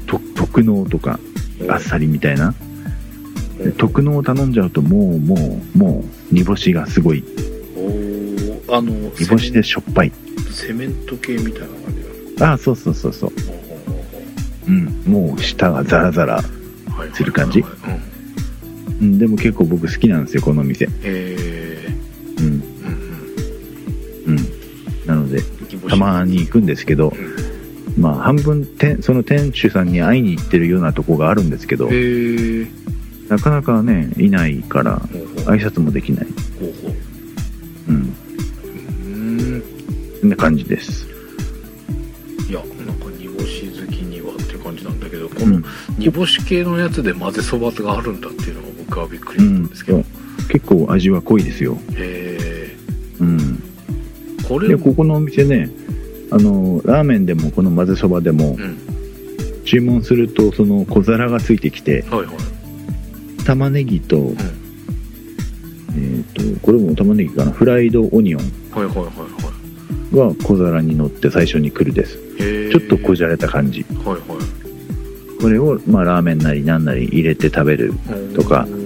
と特濃とかあっさりみたいな。特濃を頼んじゃうともうもうもう煮干しがすごい。おあの煮干しでしょっぱい。 セメント系みたいな感じだ。ああそうそうそうそう。うん、もう舌がザラザラする感じ。うん、でも結構僕好きなんですよこの店。へえ。うん。うんうん。なのでたまに行くんですけど、うん、まあ半分てその店主さんに会いに行ってるようなとこがあるんですけど、へなかなかねいないから挨拶もできない。ほうほう。うん。うん。こんな感じです。 いやなんか煮干し好きにはって感じなんだけど、この煮干し系のやつで混ぜそばがあるんだっていうのが僕はびっくりしたんですけど、うん、 結構味は濃いですよ。へえ。うん。これでここのお店ね、あのラーメンでもこの混ぜそばでも、うん、注文するとその小皿がついてきて、はいはい、玉ねぎと、うん、えっとこれも玉ねぎかな、フライドオニオンはいはいはいはいが小皿に乗って最初に来るです。ちょっとこじゃれた感じ。はいはい。これをまあラーメンなりなんなり入れて食べるとか、うんうん、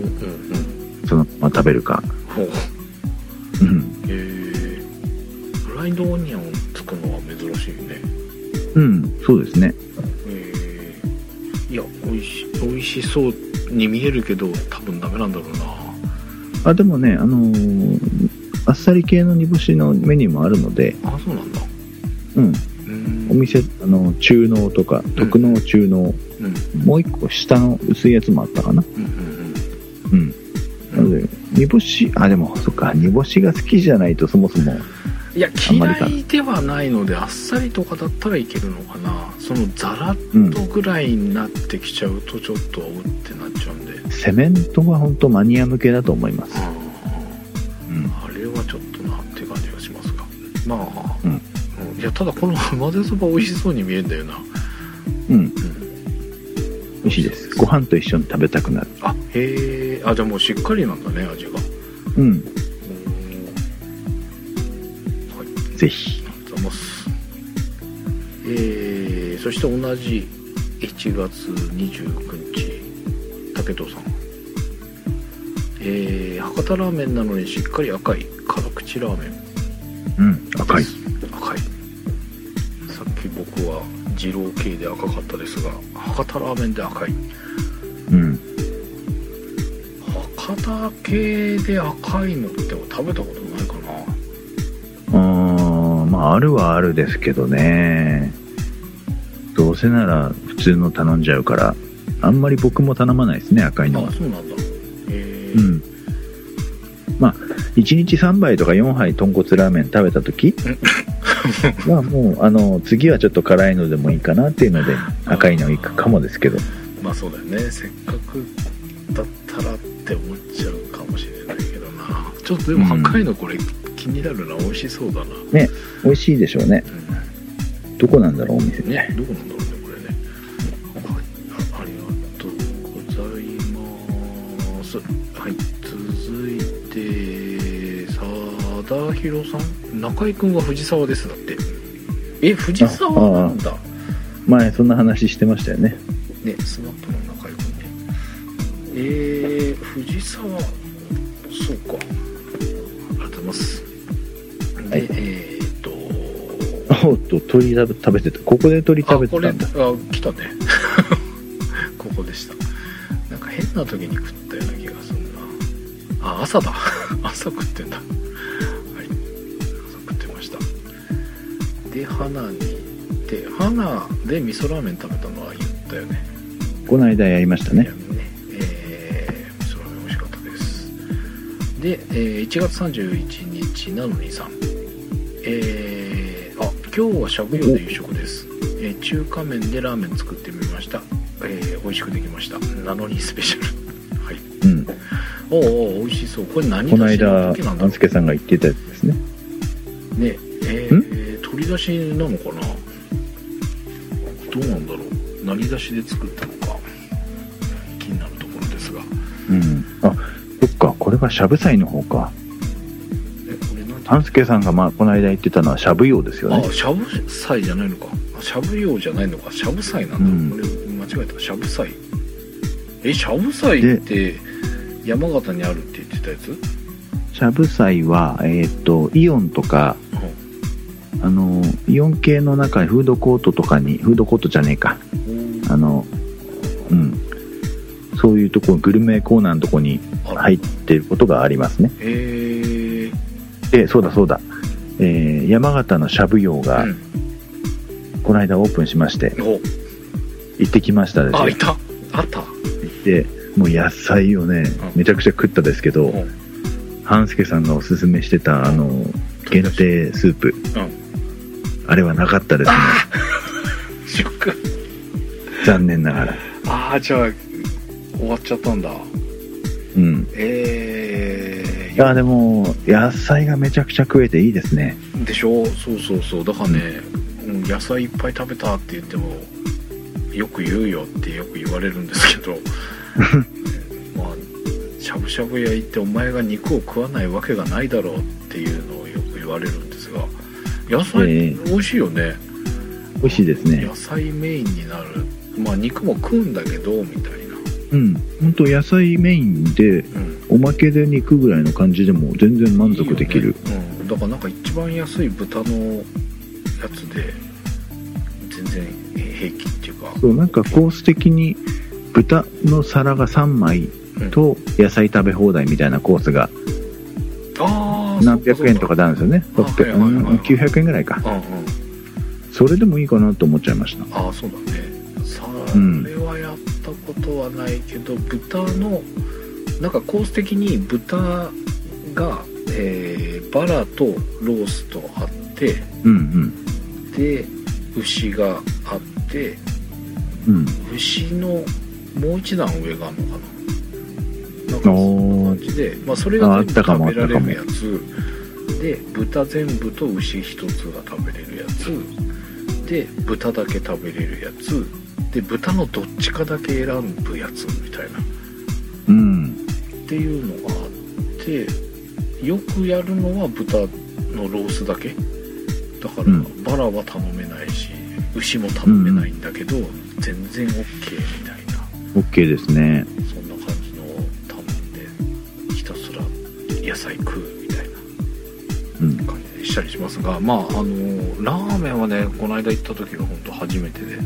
そのまま食べるか。うん。へえ。 フライドオニオンつくのは珍しいね。 うん、そうですね。 えー、いや美味し美味しそうに見えるけど多分ダメなんだろうな。あでもね、あのー、あっさり系の煮干しのメニューもあるので。 あ、そうなんだ。 うん。お店あの中濃とか特濃中濃、うん、もう一個下の薄いやつもあったかな。うん、うんうん、なので煮干しあでもそっか煮干しが好きじゃないとそもそもいや嫌いではないのであっさりとかだったらいけるのかな。そのザラッとぐらいになってきちゃうとちょっとうってなっちゃうんで、 うん、セメントは本当マニア向けだと思います。あ、 うん、あれはちょっとなって感じがしますが、まあ、うんいやただこの混ぜそば美味しそうに見えるんだよな。うん、うん、 美味しいです。ご飯と一緒に食べたくなる。 あへえ。あじゃあもうしっかりなんだね味が。 うん、はい、ぜひありがとうございます。えー、そして同じいちがつにじゅうくにち武藤さん、えー、博多ラーメンなのにしっかり赤い辛口ラーメン。 うん赤い赤い。僕は二郎系で赤かったですが博多ラーメンで赤い。うん博多系で赤いのって食べたことないかな。あまああるはあるですけどね、どうせなら普通の頼んじゃうからあんまり僕も頼まないですね赤いのは。 あそうなんだ。へえ。 うんまあいちにちさんばいとかよんはい豚骨ラーメン食べた時まあもうあの次はちょっと辛いのでもいいかなっていうので赤いのいくかもですけど、 まあそうだよね、せっかくだったらって思っちゃうかもしれないけどな。ちょっとでも赤いのこれ気になるな、美味しそうだな。 ね、美味しいでしょうね、うん、どこなんだろうお店ね、どこなんだろうねこれね。はい、あ、ありがとうございます。はい、続いて貞弘さん、中井くんは藤沢ですだって。え、藤沢なんだ。 前そんな話してましたよね。 ね、スマップの中井くんね。えー、藤沢、そうか。ありがとうございます。で、はい、えーっと、 おっと、鳥食べてた。ここで鳥食べてたんだ。 あ、これ、あ、来たね。ここでした。なんか変な時に食ったような気がするな。あ、朝だ。朝食ってんだ。はい。朝食ってました。で、花に行って、花で味噌ラーメン食べたのは言ったよね。 この間やりましたね。 えー、味噌ラーメン美味しかったです。で、えー、いちがつさんじゅういちにちなのにさん。えー、あ、今日はしゃぶ葉で夕食です。えー、中華麺でラーメン作ってみました。えー、美味しくできました。なのにスペシャル。はい。うん。おーおー、美味しそう。これ何出しの時なんだろう。 この間、あんすけさんが言ってたやつですね。 ね、えー、取り出しなのかな。どうなんだろう。何出しで作ったのか気になるところですが。 うん。あ、そっか。これはしゃぶ菜の方か。 え、これなんて。 あんすけさんがまあこの間言ってたのはしゃぶ葉ですよね。 あ、しゃぶ菜じゃないのか。しゃぶ葉じゃないのか。しゃぶ菜なんだ。うん、これ間違えた。しゃぶ菜。え、しゃぶ菜って山形にあるって言ってたやつ？ しゃぶ菜はえー、っとイオンとか、うん、あのイオン系の中にフードコートとかにフードコートじゃねえか。あのうんそういうとこグルメコーナーのとこに入ってることがありますね。 へー。 で、そうだそうだ。えー、山形のしゃぶ葉が、うん、この間オープンしまして行ってきましたですよ。 あ、いたあった。行ってもう野菜をね、うん、めちゃくちゃ食ったですけど、うん、半助さんがおすすめしてたあの限定スープ、うん、あれはなかったですね。 ショック。 残念ながら。 ああ、じゃあ終わっちゃったんだ。 うん。 えー、 いやでも野菜がめちゃくちゃ食えていいですね。 でしょ。そうそうそう。だからね、うん、野菜いっぱい食べたって言ってもよく言うよってよく言われるんですけどまあしゃぶしゃぶ屋行ってお前が肉を食わないわけがないだろうっていうのをよく言われるんですが、野菜美味しいよね。えー、 美味しいですね。 野菜メインになる。まあ肉も食うんだけどみたいな。 うん、本当野菜メインで、うん、おまけで肉ぐらいの感じでも全然満足できる。 いいよね。うん、だからなんか一番安い豚のやつで全然平気っていうか。 そう、なんかコース的に豚の皿がさんまいと野菜食べ放題みたいなコースが何百円とかであるんですよね。ろっぴゃく、きゅうひゃくえんぐらいか。うんうん、それでもいいかなと思っちゃいました。 ああ、そうだね。さあ、それはやったことはないけど、うん、豚のなんかコース的に豚が、えー、バラとロースとあって、うんうん、で牛があって、うん、牛のもう一段上があるのかな。なんかそんな感じで、まあ、それが全部食べられるやつで、豚全部と牛一つが食べれるやつで、豚だけ食べれるやつで、豚のどっちかだけ選ぶやつみたいな、うん、っていうのがあって、よくやるのは豚のロースだけだから、うん、バラは頼めないし牛も頼めないんだけど、うん、全然 OK みたいな。 OK ですね。 そんな感じのを頼んでひたすら野菜食うみたいな感じでしたりしますが、うん、まああのラーメンはね、この間行った時が本当初めてで、あ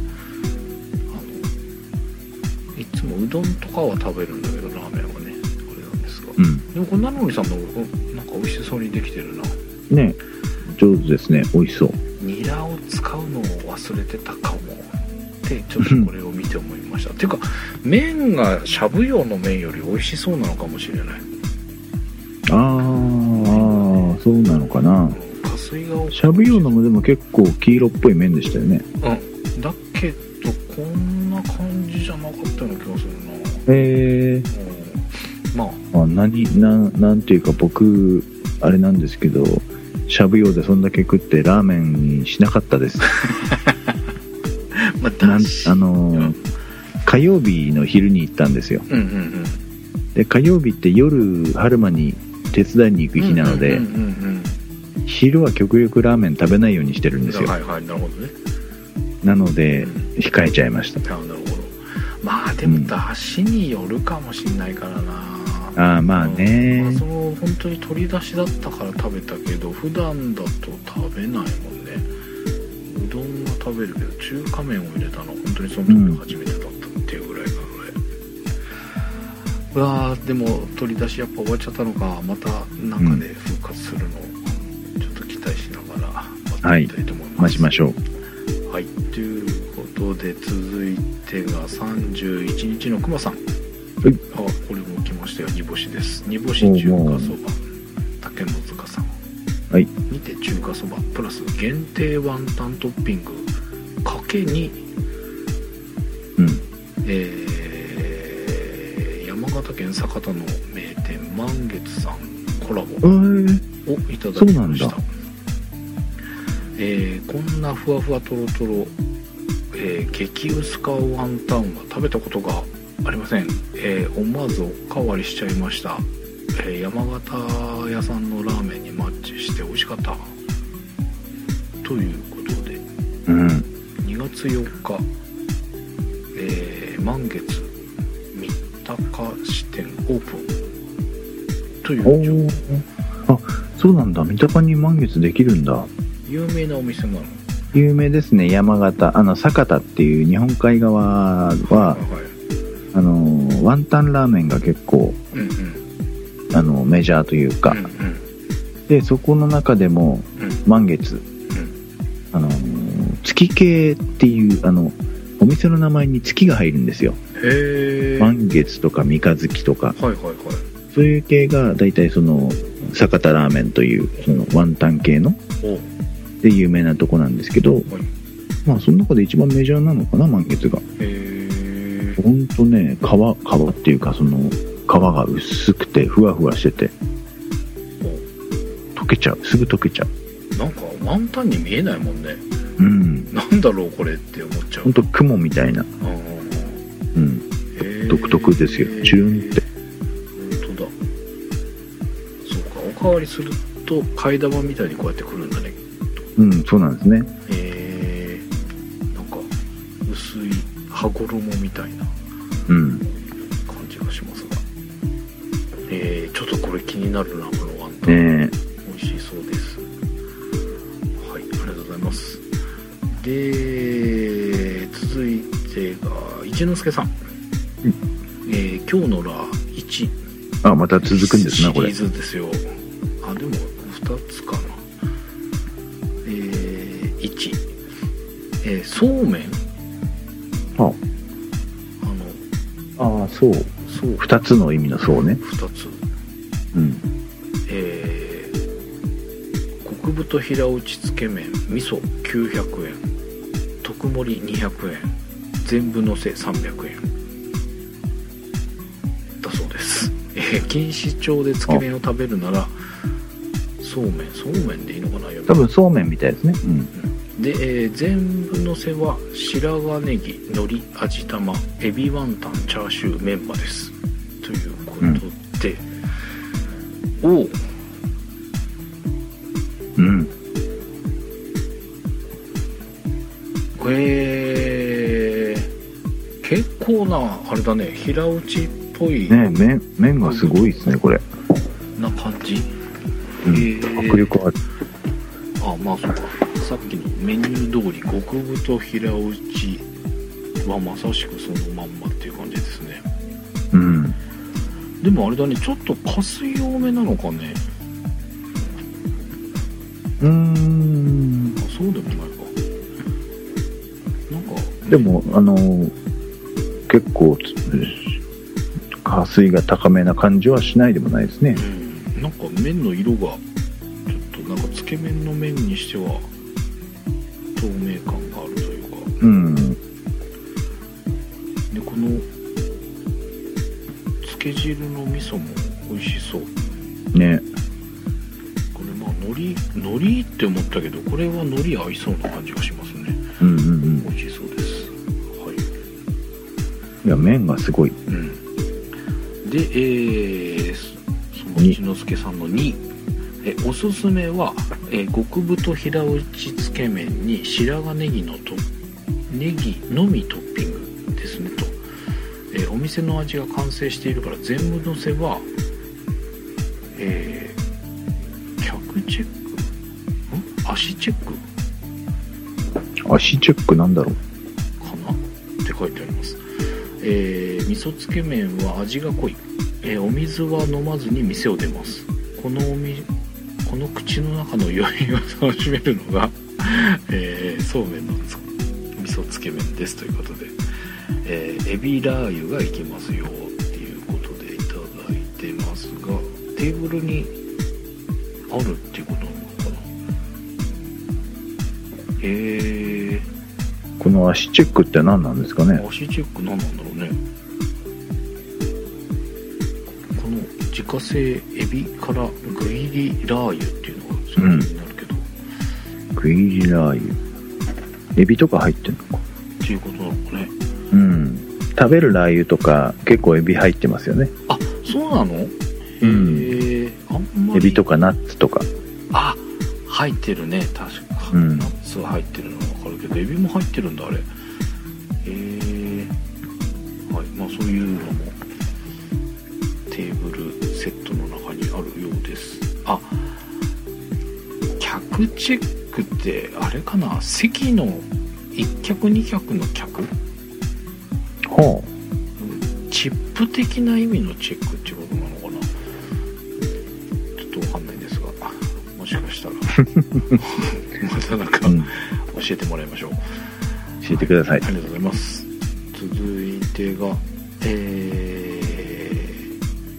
のいつもうどんとかは食べるんだけど、ラーメンはねあれなんですが、うん、でもこれなのにさんのなんか美味しそうにできてるな。 ね、上手ですね。美味しそう。 ニラを使うのを忘れてたかもってちょっとこれを見て思いましたっていうか、麺がしゃぶ用の麺より美味しそうなのかもしれない。 ああ、そうなのかな。 かす水が多い。 しゃぶ葉のもでも結構黄色っぽい麺でしたよね。 うんだけどこんな感じじゃなかったような気がするな。 へえー、 うん、まああ何ななんていうか僕あれなんですけど、しゃぶ葉でそんだけ食ってラーメンにしなかったです。 まあ、 なんあのーうん、火曜日の昼に行ったんですよ、 うんうんうん、 で火曜日って夜春馬に手伝いに行く日なので、昼は極力ラーメン食べないようにしてるんですよ。 はいはい、なるほどね。 なので、うん、控えちゃいました。 なるほど。まあでも出汁によるかもしんないからな、 うん、ああまあね、 まあ、その本当に取り出しだったから食べたけど普段だと食べないもんね。うどんは食べるけど中華麺を入れたの本当にその時初めてだったっていうぐらいなので、うん、うわーでも取り出しやっぱ終わっちゃったのか、また中で復活するのをちょっと期待しながら待ってみたいと思います、はい、 待ちましょう。 はい、ということで続いてがさんじゅういちにちのくまさん、はい、あこれも来ましたよ。煮干しです。煮干し中華そば竹の塚さん、はい、にて中華そばプラス限定ワンタントッピングかけに、うんえー、山形県酒田の名店満月さんコラボをいただきました。えー、こんなふわふわとろとろ、えー、激薄皮ワンタンは食べたことがありません、えー、思わずおかわりしちゃいました、えー、山形屋さんのラーメンにマッチして美味しかったということで、うん、にがつよっか、えー、満月三鷹支店オープンという情報。 あ、そうなんだ。三鷹に満月できるんだ。 有名なお店なの？ 有名ですね。山形、あの酒田っていう日本海側は、はいはいはい、あのワンタンラーメンが結構、うんうん、あのメジャーというか、うんうん、でそこの中でも、うん、満月、うん、あの月系っていうあのお店の名前に月が入るんですよ。へー。満月とか三日月とか、はいはいはい、そういう系がだいたいその酒田ラーメンというそのワンタン系ので有名なとこなんですけど、はい、まあその中で一番メジャーなのかな、満月が。へー。ほんとね、皮皮っていうかその皮が薄くてふわふわしてて溶けちゃう、すぐ溶けちゃう。 なんかワンタンに見えないもんね。 うん。 なんだろうこれって思っちゃう。 ほんと雲みたいな。うん。独特ですよ。チューンって。 ほんとだ。そうか、おかわりすると替え玉みたいにこうやってくるんだね。 うん、そうなんですね。 えー、なんか薄い羽衣みたいな感じがしますが、うん、えー、ちょっとこれ気になるな、このワンタン、ね、美味しそうです。はい、ありがとうございます。で続いてが一之輔さん、うん、えー、今日のラいち、 あ、また続くんですね、これ。 シリーズですよ。あ、でもふたつかな。いち、えー、そうめん、 ああのあそうそうふたつの意味のそうね。 ふたつ、 うん、 えー、極太平打ちつけ麺味噌きゅうひゃくえん、特盛りにひゃくえん、全部のせさんびゃくえんだそうです。えー、錦糸町でつけ麺を食べるならそうめん、そうめんでいいのかな、 多分そうめんみたいですね。うん、 で、えー、全部のせは白髪ネギ、海苔、味玉、エビワンタン、チャーシュー、メンマですということで、うん、おう、 うん、 えー、結構なあれだね、平打ちっぽいね、麺麺がすごいですね、これな感じ。 うん、えー、迫力ある。 あ、まあそうか、さっきのメニュー通り極太平打ちはまさしくそのまんまっていう感じですね。 うん。 でもあれだね、ちょっと加水多めなのかね。 うーん。 あ、そうでもないか。なんか、ね、 でもあの結構加水が高めな感じはしないでもないですね。 うん、なんか麺の色がちょっとなんかつきけ麺の麺にしては透明感があるというか、 うん、でこのつけ汁の味噌も美味しそうね。 これまあ海苔海苔って思ったけど、これは海苔合いそうな感じがしますね。 うんうんうん、 美味しそうです。はい。 いや麺がすごい。 うん。で、えー、その一之輔さんのにえおすすめは、えー、極太平打ちつけ麺に白髪ネギのとネギのみトッピングですねと、えー、お店の味が完成しているから全部のせは、えー、客チェックん足チェック足チェックなんだろうかなって書いてあります。えー、味噌つけ麺は味が濃い、えー、お水は飲まずに店を出ます。このおみこの口の中の余韻を楽しめるのが、えー、そうめんの味噌つけ麺ですということで、えー、エビラー油がいきますよっていうことでいただいてますが、テーブルにあるっていうことなのかな。えー、 この足チェックって何なんですかね。 足チェック何なんだろうね。この自家製エビからグイリラー油っていうのがそのになるけど、 うん、グイリラー油エビとか入ってんのかっていうことなのかね。 うん、食べるラー油とか結構エビ入ってますよね。 あ、そうなの。へえ、うん、あんまりエビとかナッツとかあ入ってるね、確か、うん、ナッツは入ってるのは分かるけどエビも入ってるんだあれ。へえ、はい、まあそういうのもテーブルセットの中にあるようです。あ、客チェックってあれかな、席のいっ脚に脚の客、 ほう、 チップ的な意味のチェックっていうことなのかな。ちょっと分かんないですが、もしかしたらまたなんか、うん、教えてもらいましょう。 教えてください。 はい、ありがとうございます。続いてがえ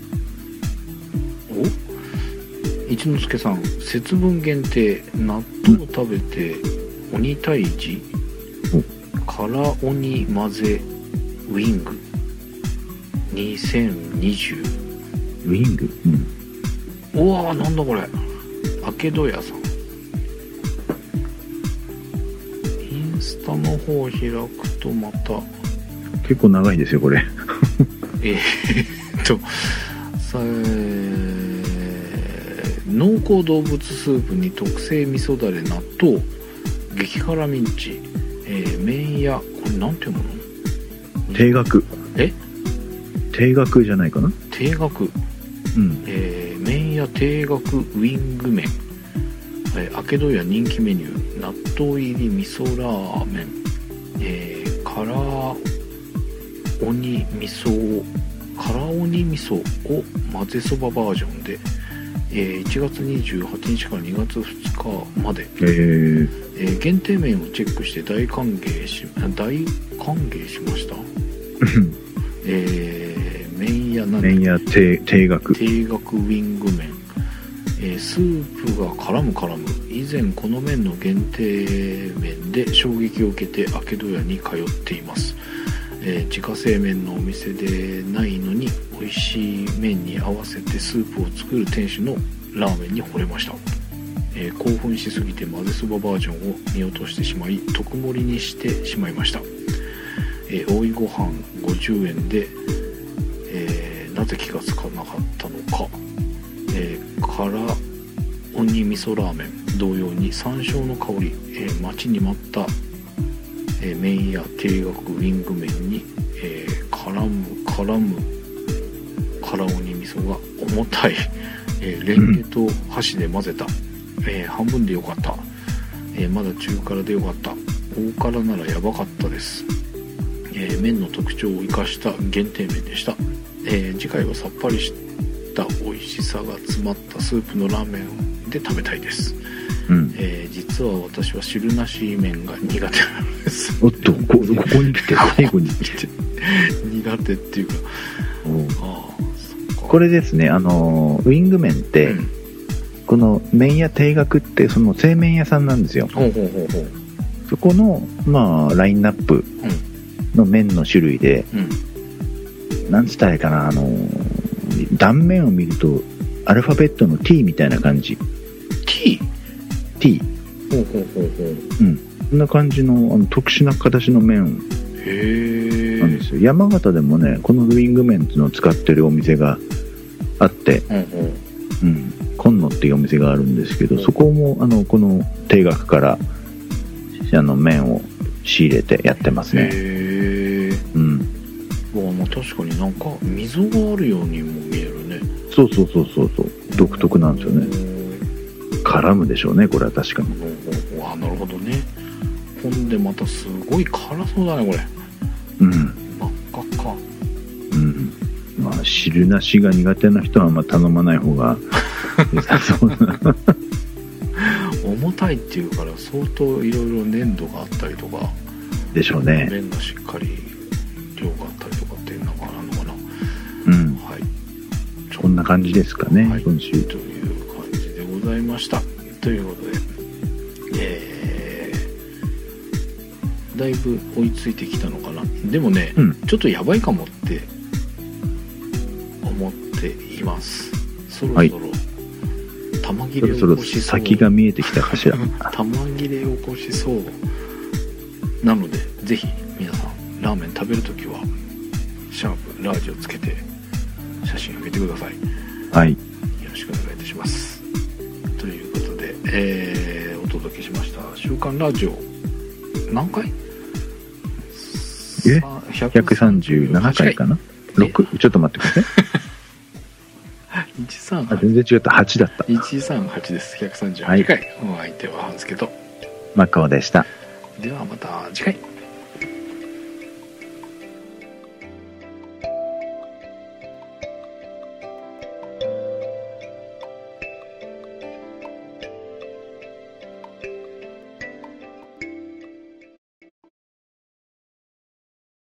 ー、お一之輔さん、節分限定納豆食べて鬼退治辛鬼混ぜウィングにせんにじゅう。 ウィング、 うん、うわー、なんだこれ。あけど屋さん、インスタの方を開くとまた結構長いですよこれえーっとさえー、濃厚動物スープに特製味噌だれ、納豆、激辛ミンチ、えー、麺屋、これなんていうもの？ 定額。 え？ 定額じゃないかな？ 定額。うん。えー、麺屋定額ウィング麺。えー、あけどや人気メニュー、納豆入り味噌ラーメン。えー、辛鬼味噌、辛鬼味噌を混ぜそばバージョンで、えー、いちがつにじゅうはちにちからにがつふつかまで、 えーえー、限定麺をチェックして大歓迎し大歓迎しましたえー、麺屋なんで麺屋定定額定額ウィング麺、えー、スープが絡む絡む。以前この麺の限定麺で衝撃を受けてあけど屋に通っています。えー、自家製麺のお店でないのに美味しい麺に合わせてスープを作る店主のラーメンに惚れました。えー、興奮しすぎて混ぜそばバージョンを見落としてしまい特盛りにしてしまいました。えー、多いご飯ごじゅうえんで、えー、なぜ気がつかなかったのか。えー、辛鬼味噌ラーメン同様に山椒の香り、えー、待ちに待ったえー、麺や定額ウィング麺に、えー、絡む絡む辛鬼味噌が重たい、えー、レンゲと箸で混ぜた、えー、半分でよかった、えー、まだ中辛でよかった、大辛ならやばかったです、えー、麺の特徴を生かした限定麺でした、えー、次回はさっぱりした美味しさが詰まったスープのラーメンで食べたいです、うんえー、実は私は汁なし麺が苦手なんです。 おっと こ, ここに来て最後に来て苦手っていうか、ああそっかこれですね、あのウィング麺って、うん、 この麺屋定額ってその製麺屋さんなんですよ。 ほうほうほうほう。 そこのまあラインナップの麺の種類で、うん、なんつったらいいかな、あの断面を見るとアルファベットの T みたいな感じ。 T？ T。 ほうほうほうほう。 うん、こんな感じの、あの特殊な形の麺なんですよ。山形でもね、このウィング麺っていうのを使ってるお店があって、うんうんうん、今野っていうお店があるんですけど、そこもあのこの定額からあの麺を仕入れてやってますね。 へー、うん、わあ、まあ確かになんか溝があるようにも見えるね。 そうそうそうそうそう、独特なんですよね。絡むでしょうね、これは確かに。 わあ、なるほどね。ほんでまたすごい辛そうだねこれ。 うん、 真っ赤か。 うん、まあ汁なしが苦手な人はあんま頼まない方が良さそうな重たいっていうから相当いろいろ粘度があったりとかでしょうね。 麺がしっかり量があったりとかっていうのがあるのかな。 うん、 はい、 こんな感じですかね、 はい、 今週という感じでございました。ということで、えー、だいぶ追いついてきたのかな。でもね、うん、ちょっとやばいかもって思っています。そろそろ、はい、玉切れを起こしそう。 そろそろ先が見えてきたかしら玉切れを起こしそうなので、ぜひ皆さんラーメン食べるときはシャープラージをつけて写真を上げてください。 はい、 よろしくお願いいたします。ということで、えー、お届けしました週刊ラジオ何回？ えひゃくさんじゅうななかいかな。ろく、ちょっと待ってくださいいちさんはち、あ、全然違った。はちだった。 いちさんはちです。ひゃくさんじゅうはちかい、はい、お相手は半助とマカオでした。 ではまた次回。